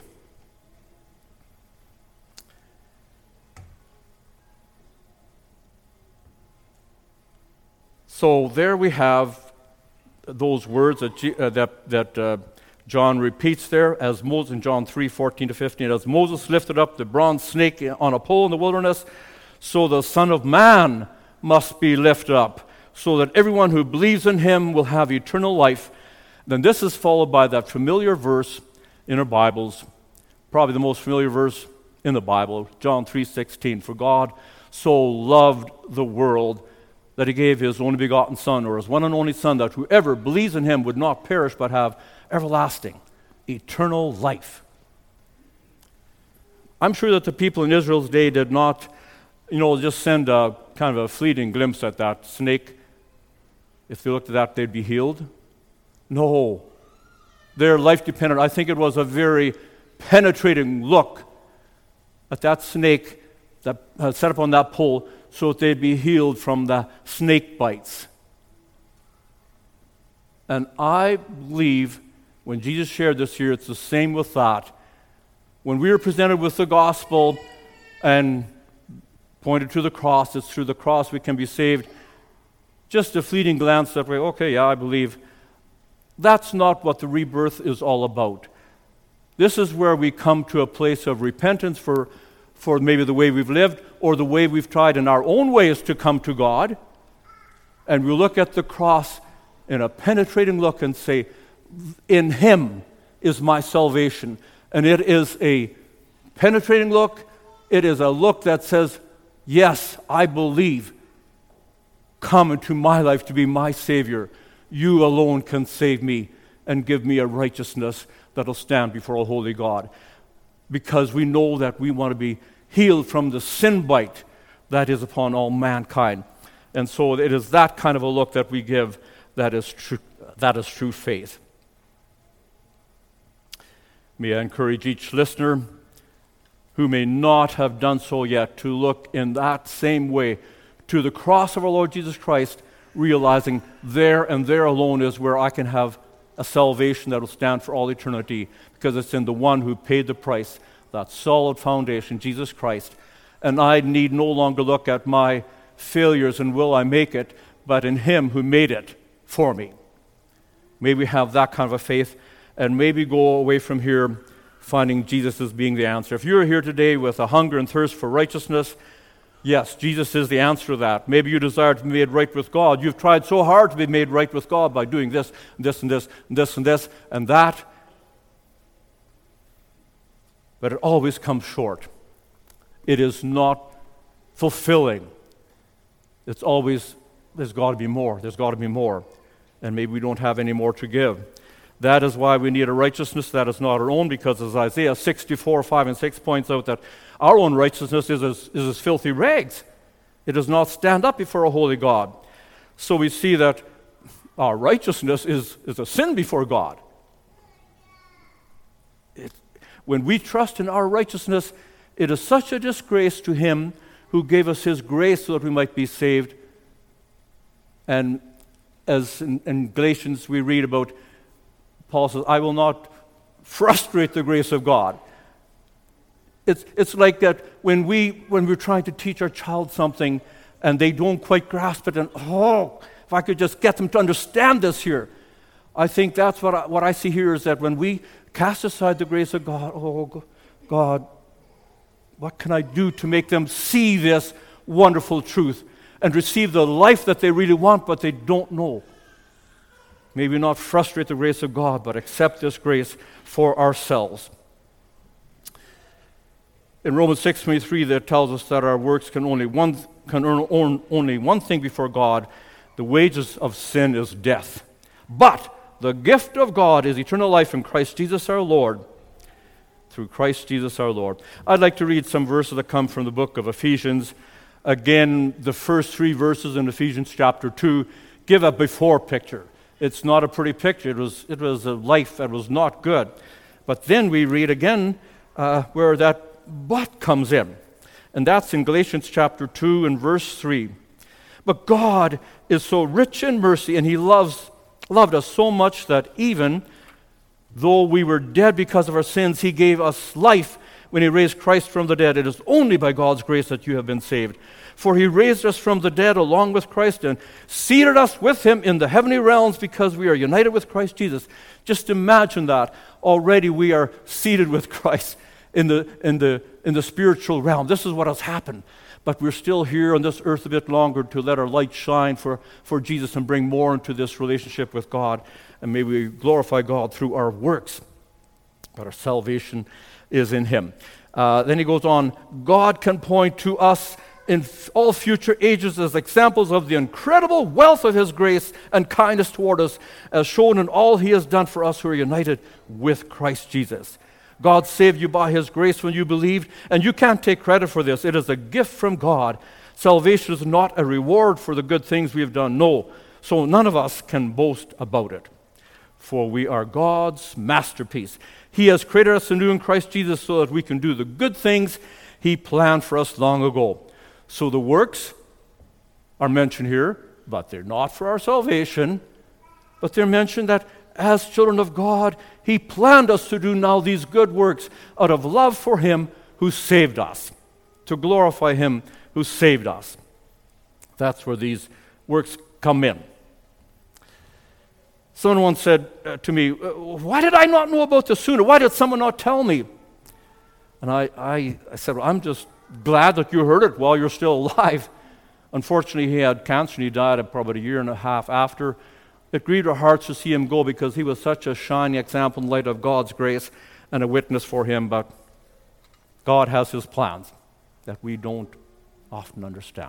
So there we have those words that, G, uh, that, that uh, John repeats there, as Moses in John three, fourteen to fifteen, as Moses lifted up the bronze snake on a pole in the wilderness, so the Son of Man must be lifted up, so that everyone who believes in him will have eternal life. Then this is followed by that familiar verse in our Bibles, probably the most familiar verse in the Bible, John three sixteen, for God so loved the world that he gave his only begotten Son, or his one and only Son, that whoever believes in him would not perish but have everlasting, eternal life. I'm sure that the people in Israel's day did not, you know, just send a kind of a fleeting glimpse at that snake. If they looked at that, they'd be healed. No. Their life depended. I think it was a very penetrating look at that snake that uh, set up on that pole so that they'd be healed from the snake bites. And I believe when Jesus shared this here, it's the same with that. When we are presented with the gospel and pointed to the cross, it's through the cross we can be saved. Just a fleeting glance that way, okay, yeah, I believe. That's not what the rebirth is all about. This is where we come to a place of repentance for, for maybe the way we've lived or the way we've tried in our own ways to come to God. And we look at the cross in a penetrating look and say, in him is my salvation. And it is a penetrating look. It is a look that says, yes, I believe. Come into my life to be my Savior. You alone can save me and give me a righteousness that will stand before a holy God. Because we know that we want to be healed from the sin bite that is upon all mankind. And so it is that kind of a look that we give that is true, that is true faith. May I encourage each listener who may not have done so yet to look in that same way to the cross of our Lord Jesus Christ, realizing there and there alone is where I can have a salvation that will stand for all eternity, because it's in the one who paid the price, that solid foundation, Jesus Christ. And I need no longer look at my failures and will I make it, but in him who made it for me. May we have that kind of a faith, and maybe go away from here finding Jesus as being the answer. If you're here today with a hunger and thirst for righteousness, yes, Jesus is the answer to that. Maybe you desire to be made right with God. You've tried so hard to be made right with God by doing this, this, and this, and this, and this, and that. But it always comes short. It is not fulfilling. It's always, there's got to be more. There's got to be more. And maybe we don't have any more to give. That is why we need a righteousness that is not our own, because as Isaiah sixty-four, five and six points out, that our own righteousness is as, is as filthy rags. It does not stand up before a holy God. So we see that our righteousness is, is a sin before God. It, when we trust in our righteousness, it is such a disgrace to him who gave us his grace so that we might be saved. And as in, in Galatians we read about, Paul says, I will not frustrate the grace of God. It's, it's like that when, we, when we're trying to teach our child something and they don't quite grasp it, and oh, if I could just get them to understand this here. I think that's what I, what I see here is that when we cast aside the grace of God, oh God, what can I do to make them see this wonderful truth and receive the life that they really want but they don't know? May we not frustrate the grace of God, but accept this grace for ourselves. In Romans six twenty-three, that tells us that our works can only one can earn only one thing before God. The wages of sin is death. But the gift of God is eternal life in Christ Jesus our Lord. Through Christ Jesus our Lord. I'd like to read some verses that come from the book of Ephesians. Again, the first three verses in Ephesians chapter two give a before picture. It's not a pretty picture. It was, it was a life that was not good. But then we read again uh, where that but comes in. And that's in Galatians chapter two and verse three. But God is so rich in mercy, and he loves loved us so much that even though we were dead because of our sins, he gave us life when he raised Christ from the dead. It is only by God's grace that you have been saved. For he raised us from the dead along with Christ and seated us with him in the heavenly realms because we are united with Christ Jesus. Just imagine that. Already we are seated with Christ in the, in the, in the spiritual realm. This is what has happened. But we're still here on this earth a bit longer to let our light shine for, for Jesus and bring more into this relationship with God. And may we glorify God through our works. But our salvation is in him. Uh, then he goes on, God can point to us in f- all future ages as examples of the incredible wealth of his grace and kindness toward us, as shown in all he has done for us who are united with Christ Jesus. God saved you by his grace when you believed, and you can't take credit for this. It is a gift from God. Salvation is not a reward for the good things we have done. No. So none of us can boast about it. For we are God's masterpiece. He has created us anew in Christ Jesus so that we can do the good things he planned for us long ago. So the works are mentioned here, but they're not for our salvation, but they're mentioned that as children of God, he planned us to do now these good works out of love for him who saved us, to glorify him who saved us. That's where these works come in. Someone once said uh, to me, why did I not know about this sooner? Why did someone not tell me? And I, I, I said, well, I'm just glad that you heard it while you're still alive. Unfortunately, he had cancer and he died about a year and a half after. It grieved our hearts to see him go because he was such a shining example in light of God's grace and a witness for him. But God has his plans that we don't often understand.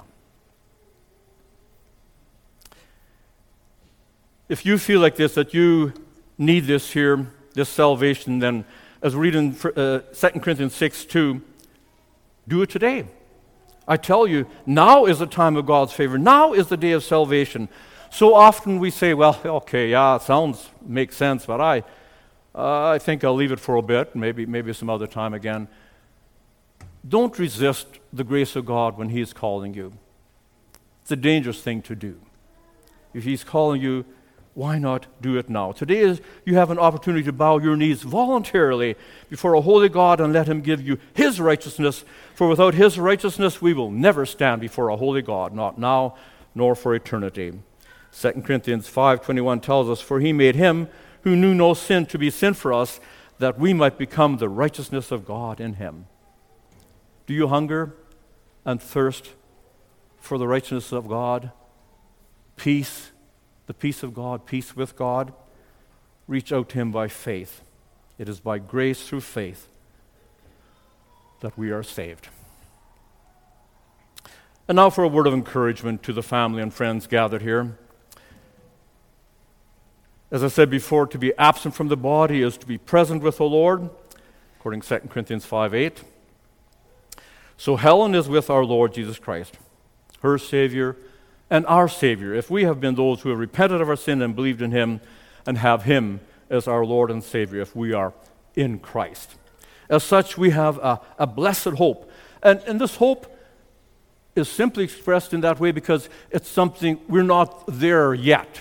If you feel like this, that you need this here, this salvation, then as we read in uh, Second Corinthians six two, do it today. I tell you, now is the time of God's favor. Now is the day of salvation. So often we say, well, okay, yeah, it sounds, makes sense, but I uh, I think I'll leave it for a bit, maybe, maybe some other time again. Don't resist the grace of God when he is calling you. It's a dangerous thing to do. If he's calling you, why not do it now? Today is you have an opportunity to bow your knees voluntarily before a holy God and let him give you his righteousness. For without his righteousness, we will never stand before a holy God, not now nor for eternity. Second Corinthians five twenty-one tells us, for he made him who knew no sin to be sin for us, that we might become the righteousness of God in him. Do you hunger and thirst for the righteousness of God? Peace, the peace of God, peace with God? Reach out to him by faith. It is by grace through faith that we are saved. And now for a word of encouragement to the family and friends gathered here. As I said before, to be absent from the body is to be present with the Lord, according to Second Corinthians five eight. So Helen is with our Lord Jesus Christ, her Savior and our Savior, if we have been those who have repented of our sin and believed in him and have him as our Lord and Savior, if we are in Christ. As such, we have a, a blessed hope. And, and this hope is simply expressed in that way because it's something, we're not there yet.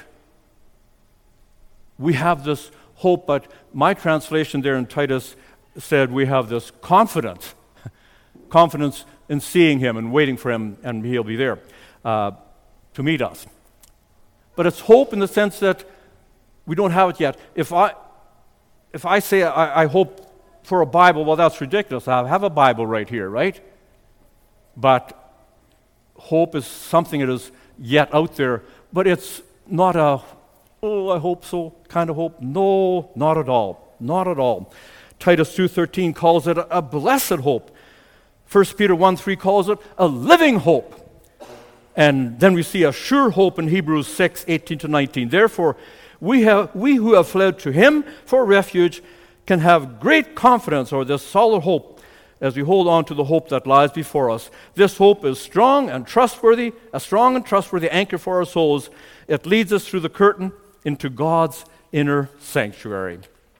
We have this hope, but my translation there in Titus said we have this confidence, confidence in seeing him and waiting for him, and he'll be there uh, to meet us. But it's hope in the sense that we don't have it yet. If I, if I say I, I hope for a Bible, well, that's ridiculous. I have a Bible right here, right? But hope is something that is yet out there, but it's not a, oh, I hope so kind of hope. No, not at all. Not at all. Titus two thirteen calls it a, a blessed hope. First Peter one three calls it a living hope. And then we see a sure hope in Hebrews six eighteen to nineteen. Therefore, we have we who have fled to him for refuge can have great confidence, or this solid hope, as we hold on to the hope that lies before us. This hope is strong and trustworthy, a strong and trustworthy anchor for our souls. It leads us through the curtain into God's inner sanctuary.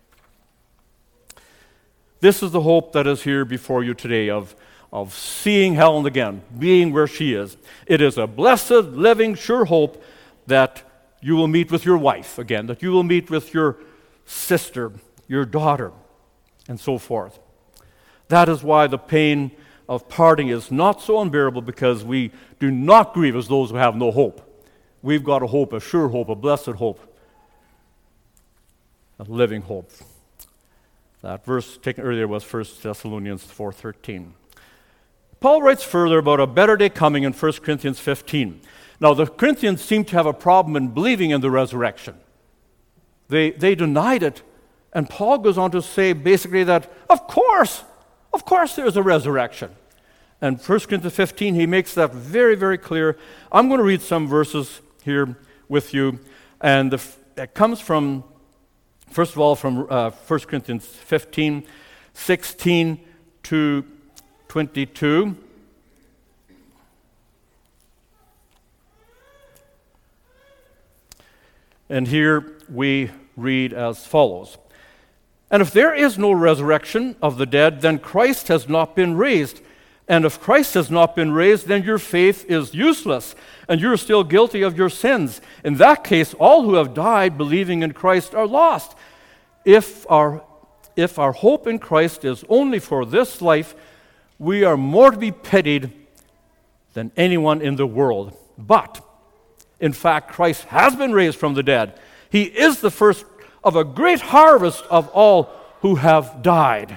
This is the hope that is here before you today of, of seeing Helen again, being where she is. It is a blessed, living, sure hope that you will meet with your wife again, that you will meet with your sister, your daughter, and so forth. That is why the pain of parting is not so unbearable, because we do not grieve as those who have no hope. We've got a hope, a sure hope, a blessed hope, a living hope. That verse taken earlier was First Thessalonians four thirteen. Paul writes further about a better day coming in First Corinthians fifteen. Now, the Corinthians seem to have a problem in believing in the resurrection. They, they denied it, and Paul goes on to say basically that, of course, of course there's a resurrection. And First Corinthians fifteen, he makes that very, very clear. I'm going to read some verses here with you. And the, it comes from, first of all, from uh, First Corinthians fifteen, sixteen to twenty-two. And here we read as follows. And if there is no resurrection of the dead, then Christ has not been raised. And if Christ has not been raised, then your faith is useless, and you're still guilty of your sins. In that case, all who have died believing in Christ are lost. If our, if our hope in Christ is only for this life, we are more to be pitied than anyone in the world. But, in fact, Christ has been raised from the dead. He is the first of a great harvest of all who have died.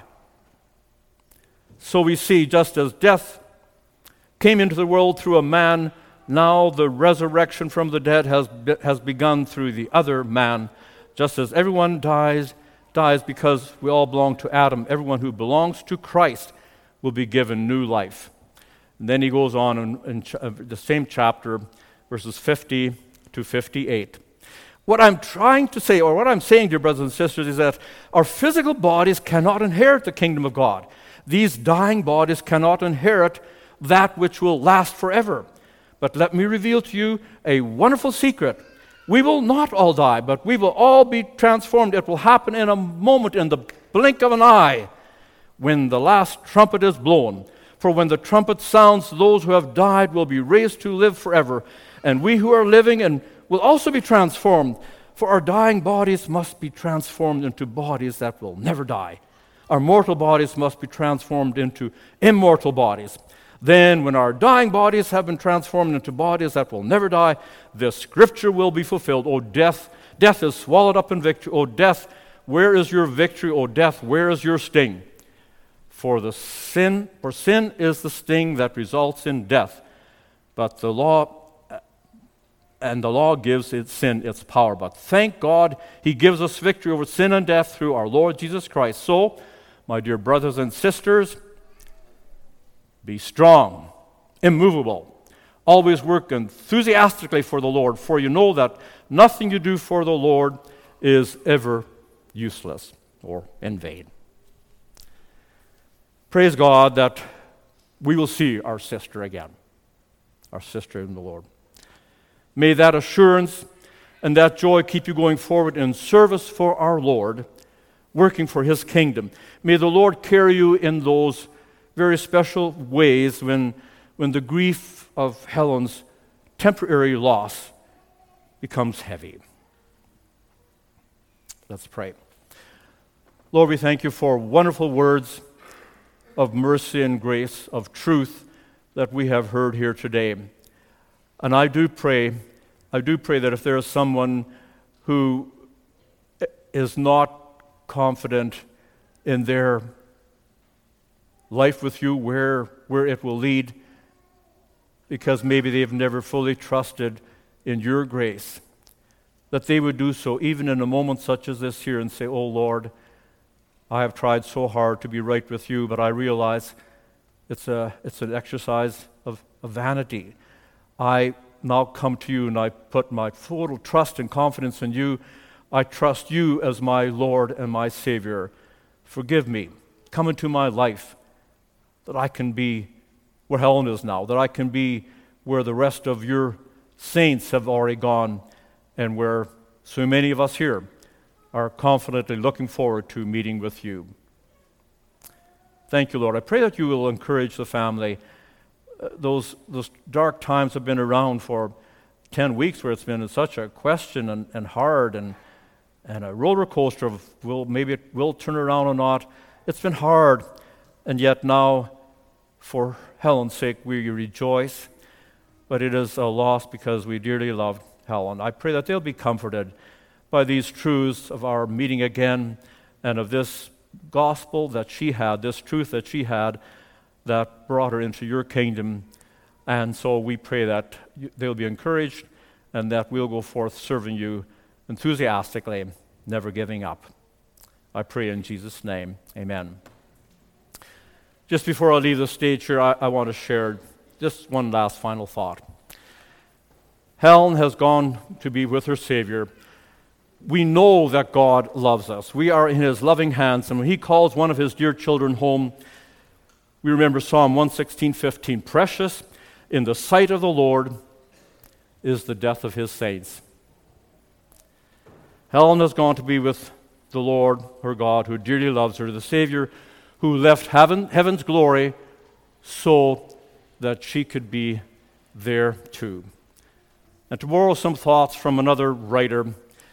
So we see, just as death came into the world through a man, now the resurrection from the dead has be, has begun through the other man. Just as everyone dies, dies because we all belong to Adam, everyone who belongs to Christ will be given new life. And then he goes on in, in ch- uh, the same chapter, verses fifty to fifty-eight. What I'm trying to say, or what I'm saying, dear brothers and sisters, is that our physical bodies cannot inherit the kingdom of God. These dying bodies cannot inherit that which will last forever. But let me reveal to you a wonderful secret. We will not all die, but we will all be transformed. It will happen in a moment, in the blink of an eye, when the last trumpet is blown. For when the trumpet sounds, those who have died will be raised to live forever. And we who are living and will also be transformed. For our dying bodies must be transformed into bodies that will never die. Our mortal bodies must be transformed into immortal bodies. Then, when our dying bodies have been transformed into bodies that will never die, the scripture will be fulfilled. O death, death is swallowed up in victory. O death, where is your victory? O death, where is your sting? For the sin, for sin is the sting that results in death. But the law, and the law gives its sin its power. But thank God, He gives us victory over sin and death through our Lord Jesus Christ. So, my dear brothers and sisters, be strong, immovable. Always work enthusiastically for the Lord, for you know that nothing you do for the Lord is ever useless or in vain. Praise God that we will see our sister again, our sister in the Lord. May that assurance and that joy keep you going forward in service for our Lord, working for His kingdom. May the Lord carry you in those very special ways when, when the grief of Helen's temporary loss becomes heavy. Let's pray. Lord, we thank you for wonderful words of mercy and grace, of truth that we have heard here today. And I do pray, I do pray that if there is someone who is not confident in their life with you, where, where it will lead, because maybe they've never fully trusted in your grace, that they would do so even in a moment such as this here and say, oh Lord, I have tried so hard to be right with you, but I realize it's a it's an exercise of, of vanity. I now come to you and I put my total trust and confidence in you. I trust you as my Lord and my Savior. Forgive me. Come into my life that I can be where Helen is now, that I can be where the rest of your saints have already gone, and where so many of us here are confidently looking forward to meeting with you. Thank you, Lord. I pray that you will encourage the family. Uh, those those dark times have been around for ten weeks, where it's been such a question and, and hard and and a roller coaster of will maybe it will turn around or not. It's been hard, and yet now, for Helen's sake, we rejoice. But it is a loss because we dearly love Helen. I pray that they'll be comforted by these truths of our meeting again, and of this gospel that she had, this truth that she had that brought her into your kingdom. And so we pray that they'll be encouraged and that we'll go forth serving you enthusiastically, never giving up. I pray in Jesus' name, amen. Just before I leave the stage here, I, I want to share just one last final thought. Helen has gone to be with her Savior. We know that God loves us. We are in His loving hands, and when He calls one of His dear children home, we remember Psalm one sixteen, fifteen. Precious in the sight of the Lord is the death of His saints. Helen has gone to be with the Lord, her God, who dearly loves her, the Savior who left heaven, heaven's glory so that she could be there too. And to borrow some thoughts from another writer,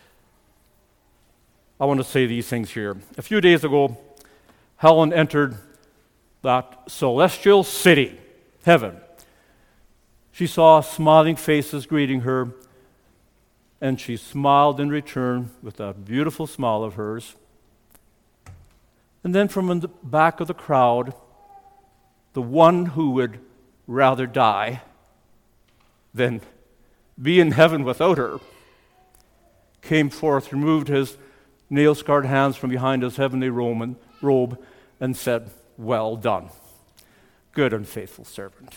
I want to say these things here. A few days ago, Helen entered that celestial city, heaven. She saw smiling faces greeting her, and she smiled in return with that beautiful smile of hers. And then from the back of the crowd, the one who would rather die than be in heaven without her came forth, removed his nail-scarred hands from behind his heavenly robe, and said, "Well done, good and faithful servant."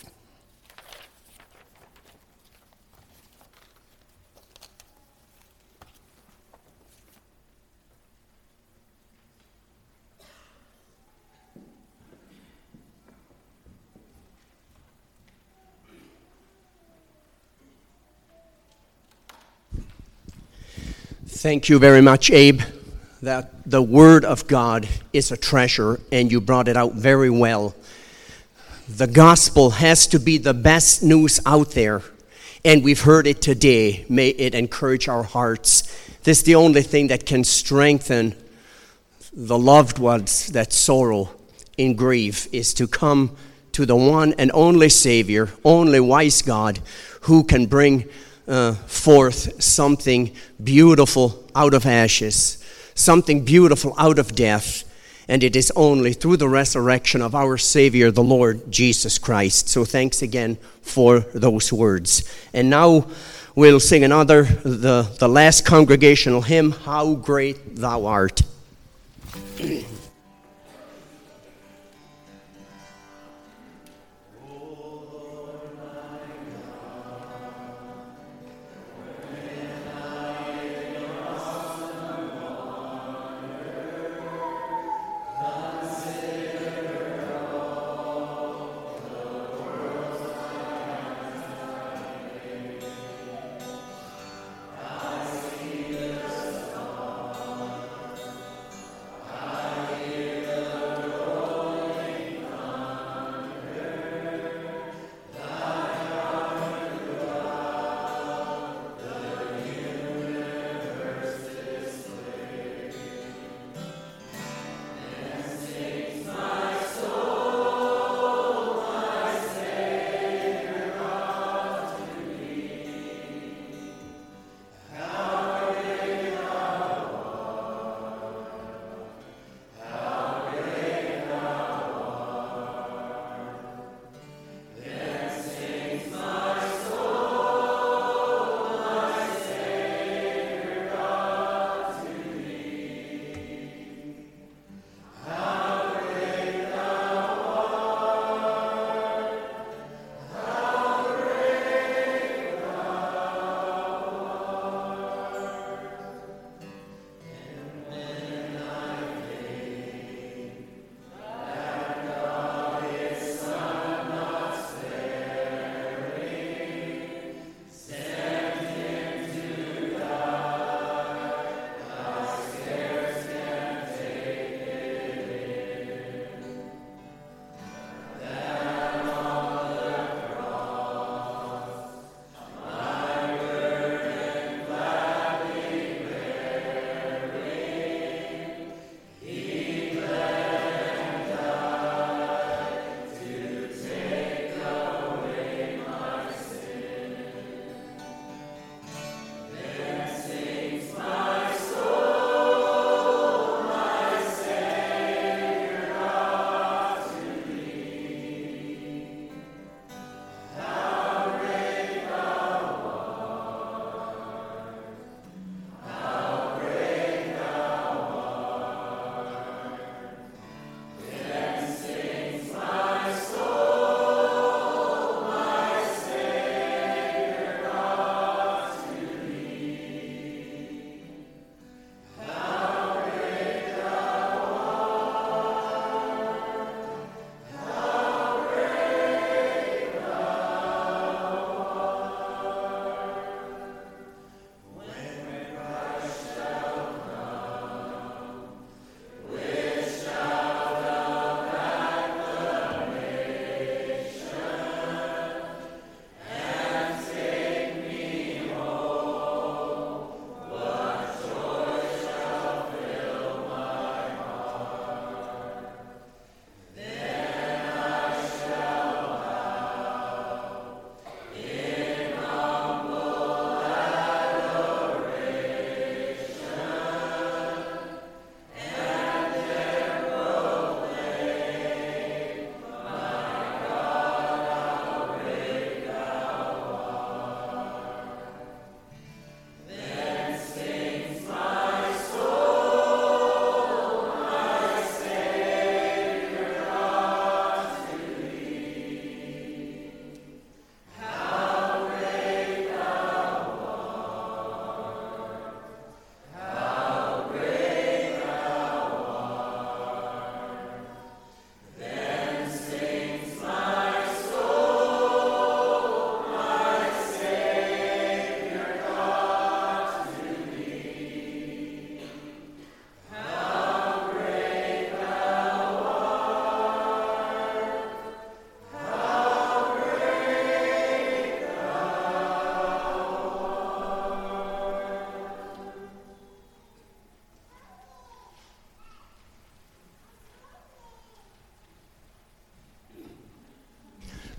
Thank you very much, Abe. That the Word of God is a treasure, and you brought it out very well. The gospel has to be the best news out there, and we've heard it today. May it encourage our hearts. This is the only thing that can strengthen the loved ones that sorrow in grief, is to come to the one and only Savior, only wise God, who can bring Uh, forth something beautiful out of ashes, something beautiful out of death, and it is only through the resurrection of our Savior, the Lord Jesus Christ. So thanks again for those words. And now we'll sing another, the, the last congregational hymn, How Great Thou Art. I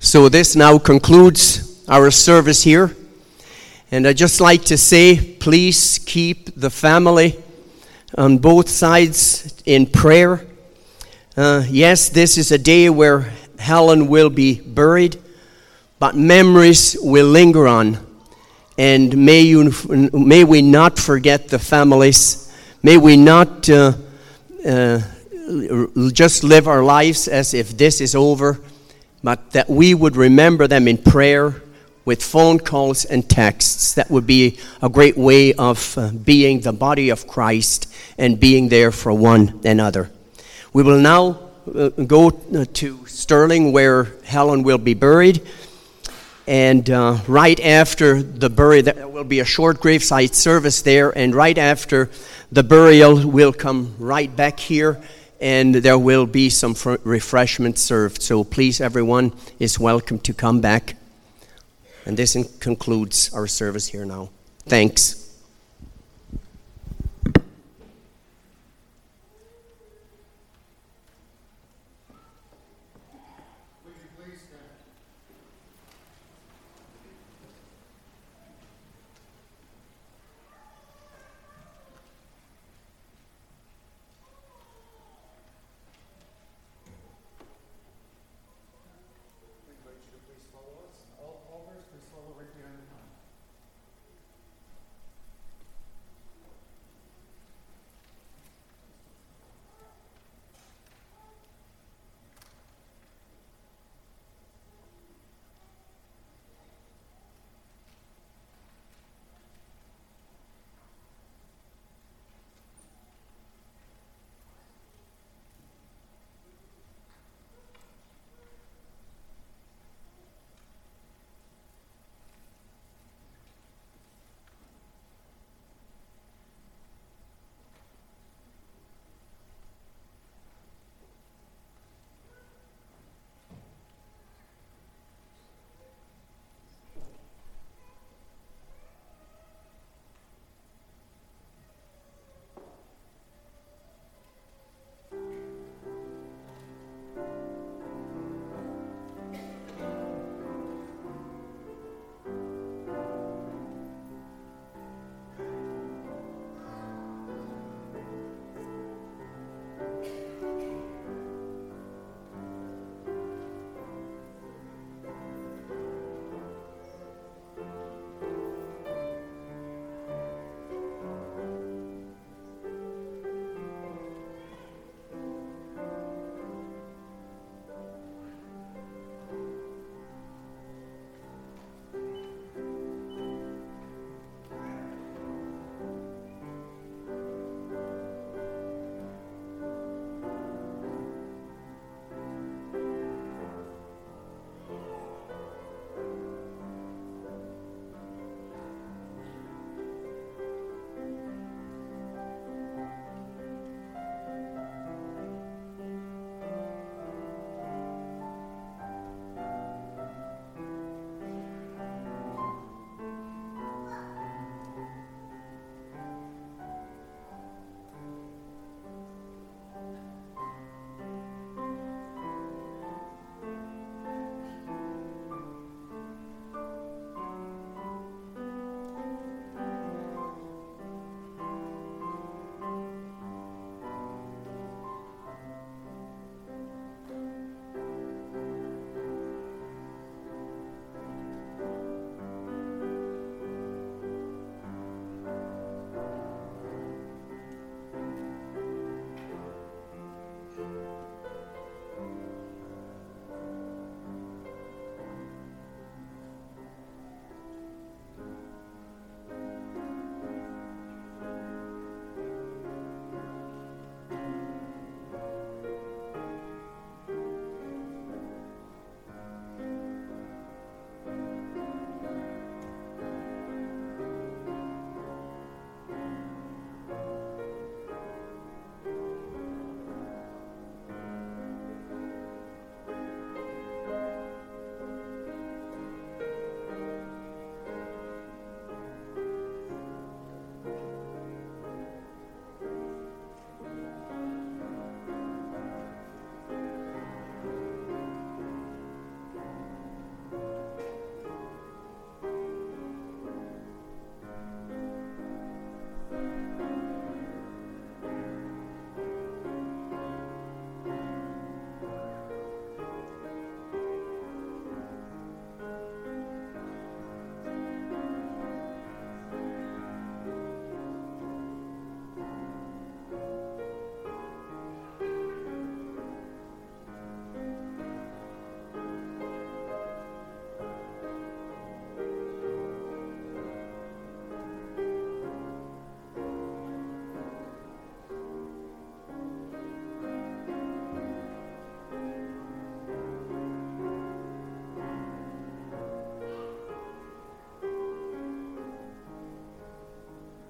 So this now concludes our service here. And I'd just like to say, please keep the family on both sides in prayer. Uh, yes, this is a day where Helen will be buried, but memories will linger on. And may you, may we not forget the families. May we not uh, uh, just live our lives as if this is over, but that we would remember them in prayer, with phone calls and texts. That would be a great way of uh, being the body of Christ and being there for one another. We will now uh, go to Sterling, where Helen will be buried. And uh, right after the burial, there will be a short graveside service there. And right after the burial, we'll come right back here, and there will be some fr- refreshments served. So please, everyone is welcome to come back. And this concludes our service here now. Thanks.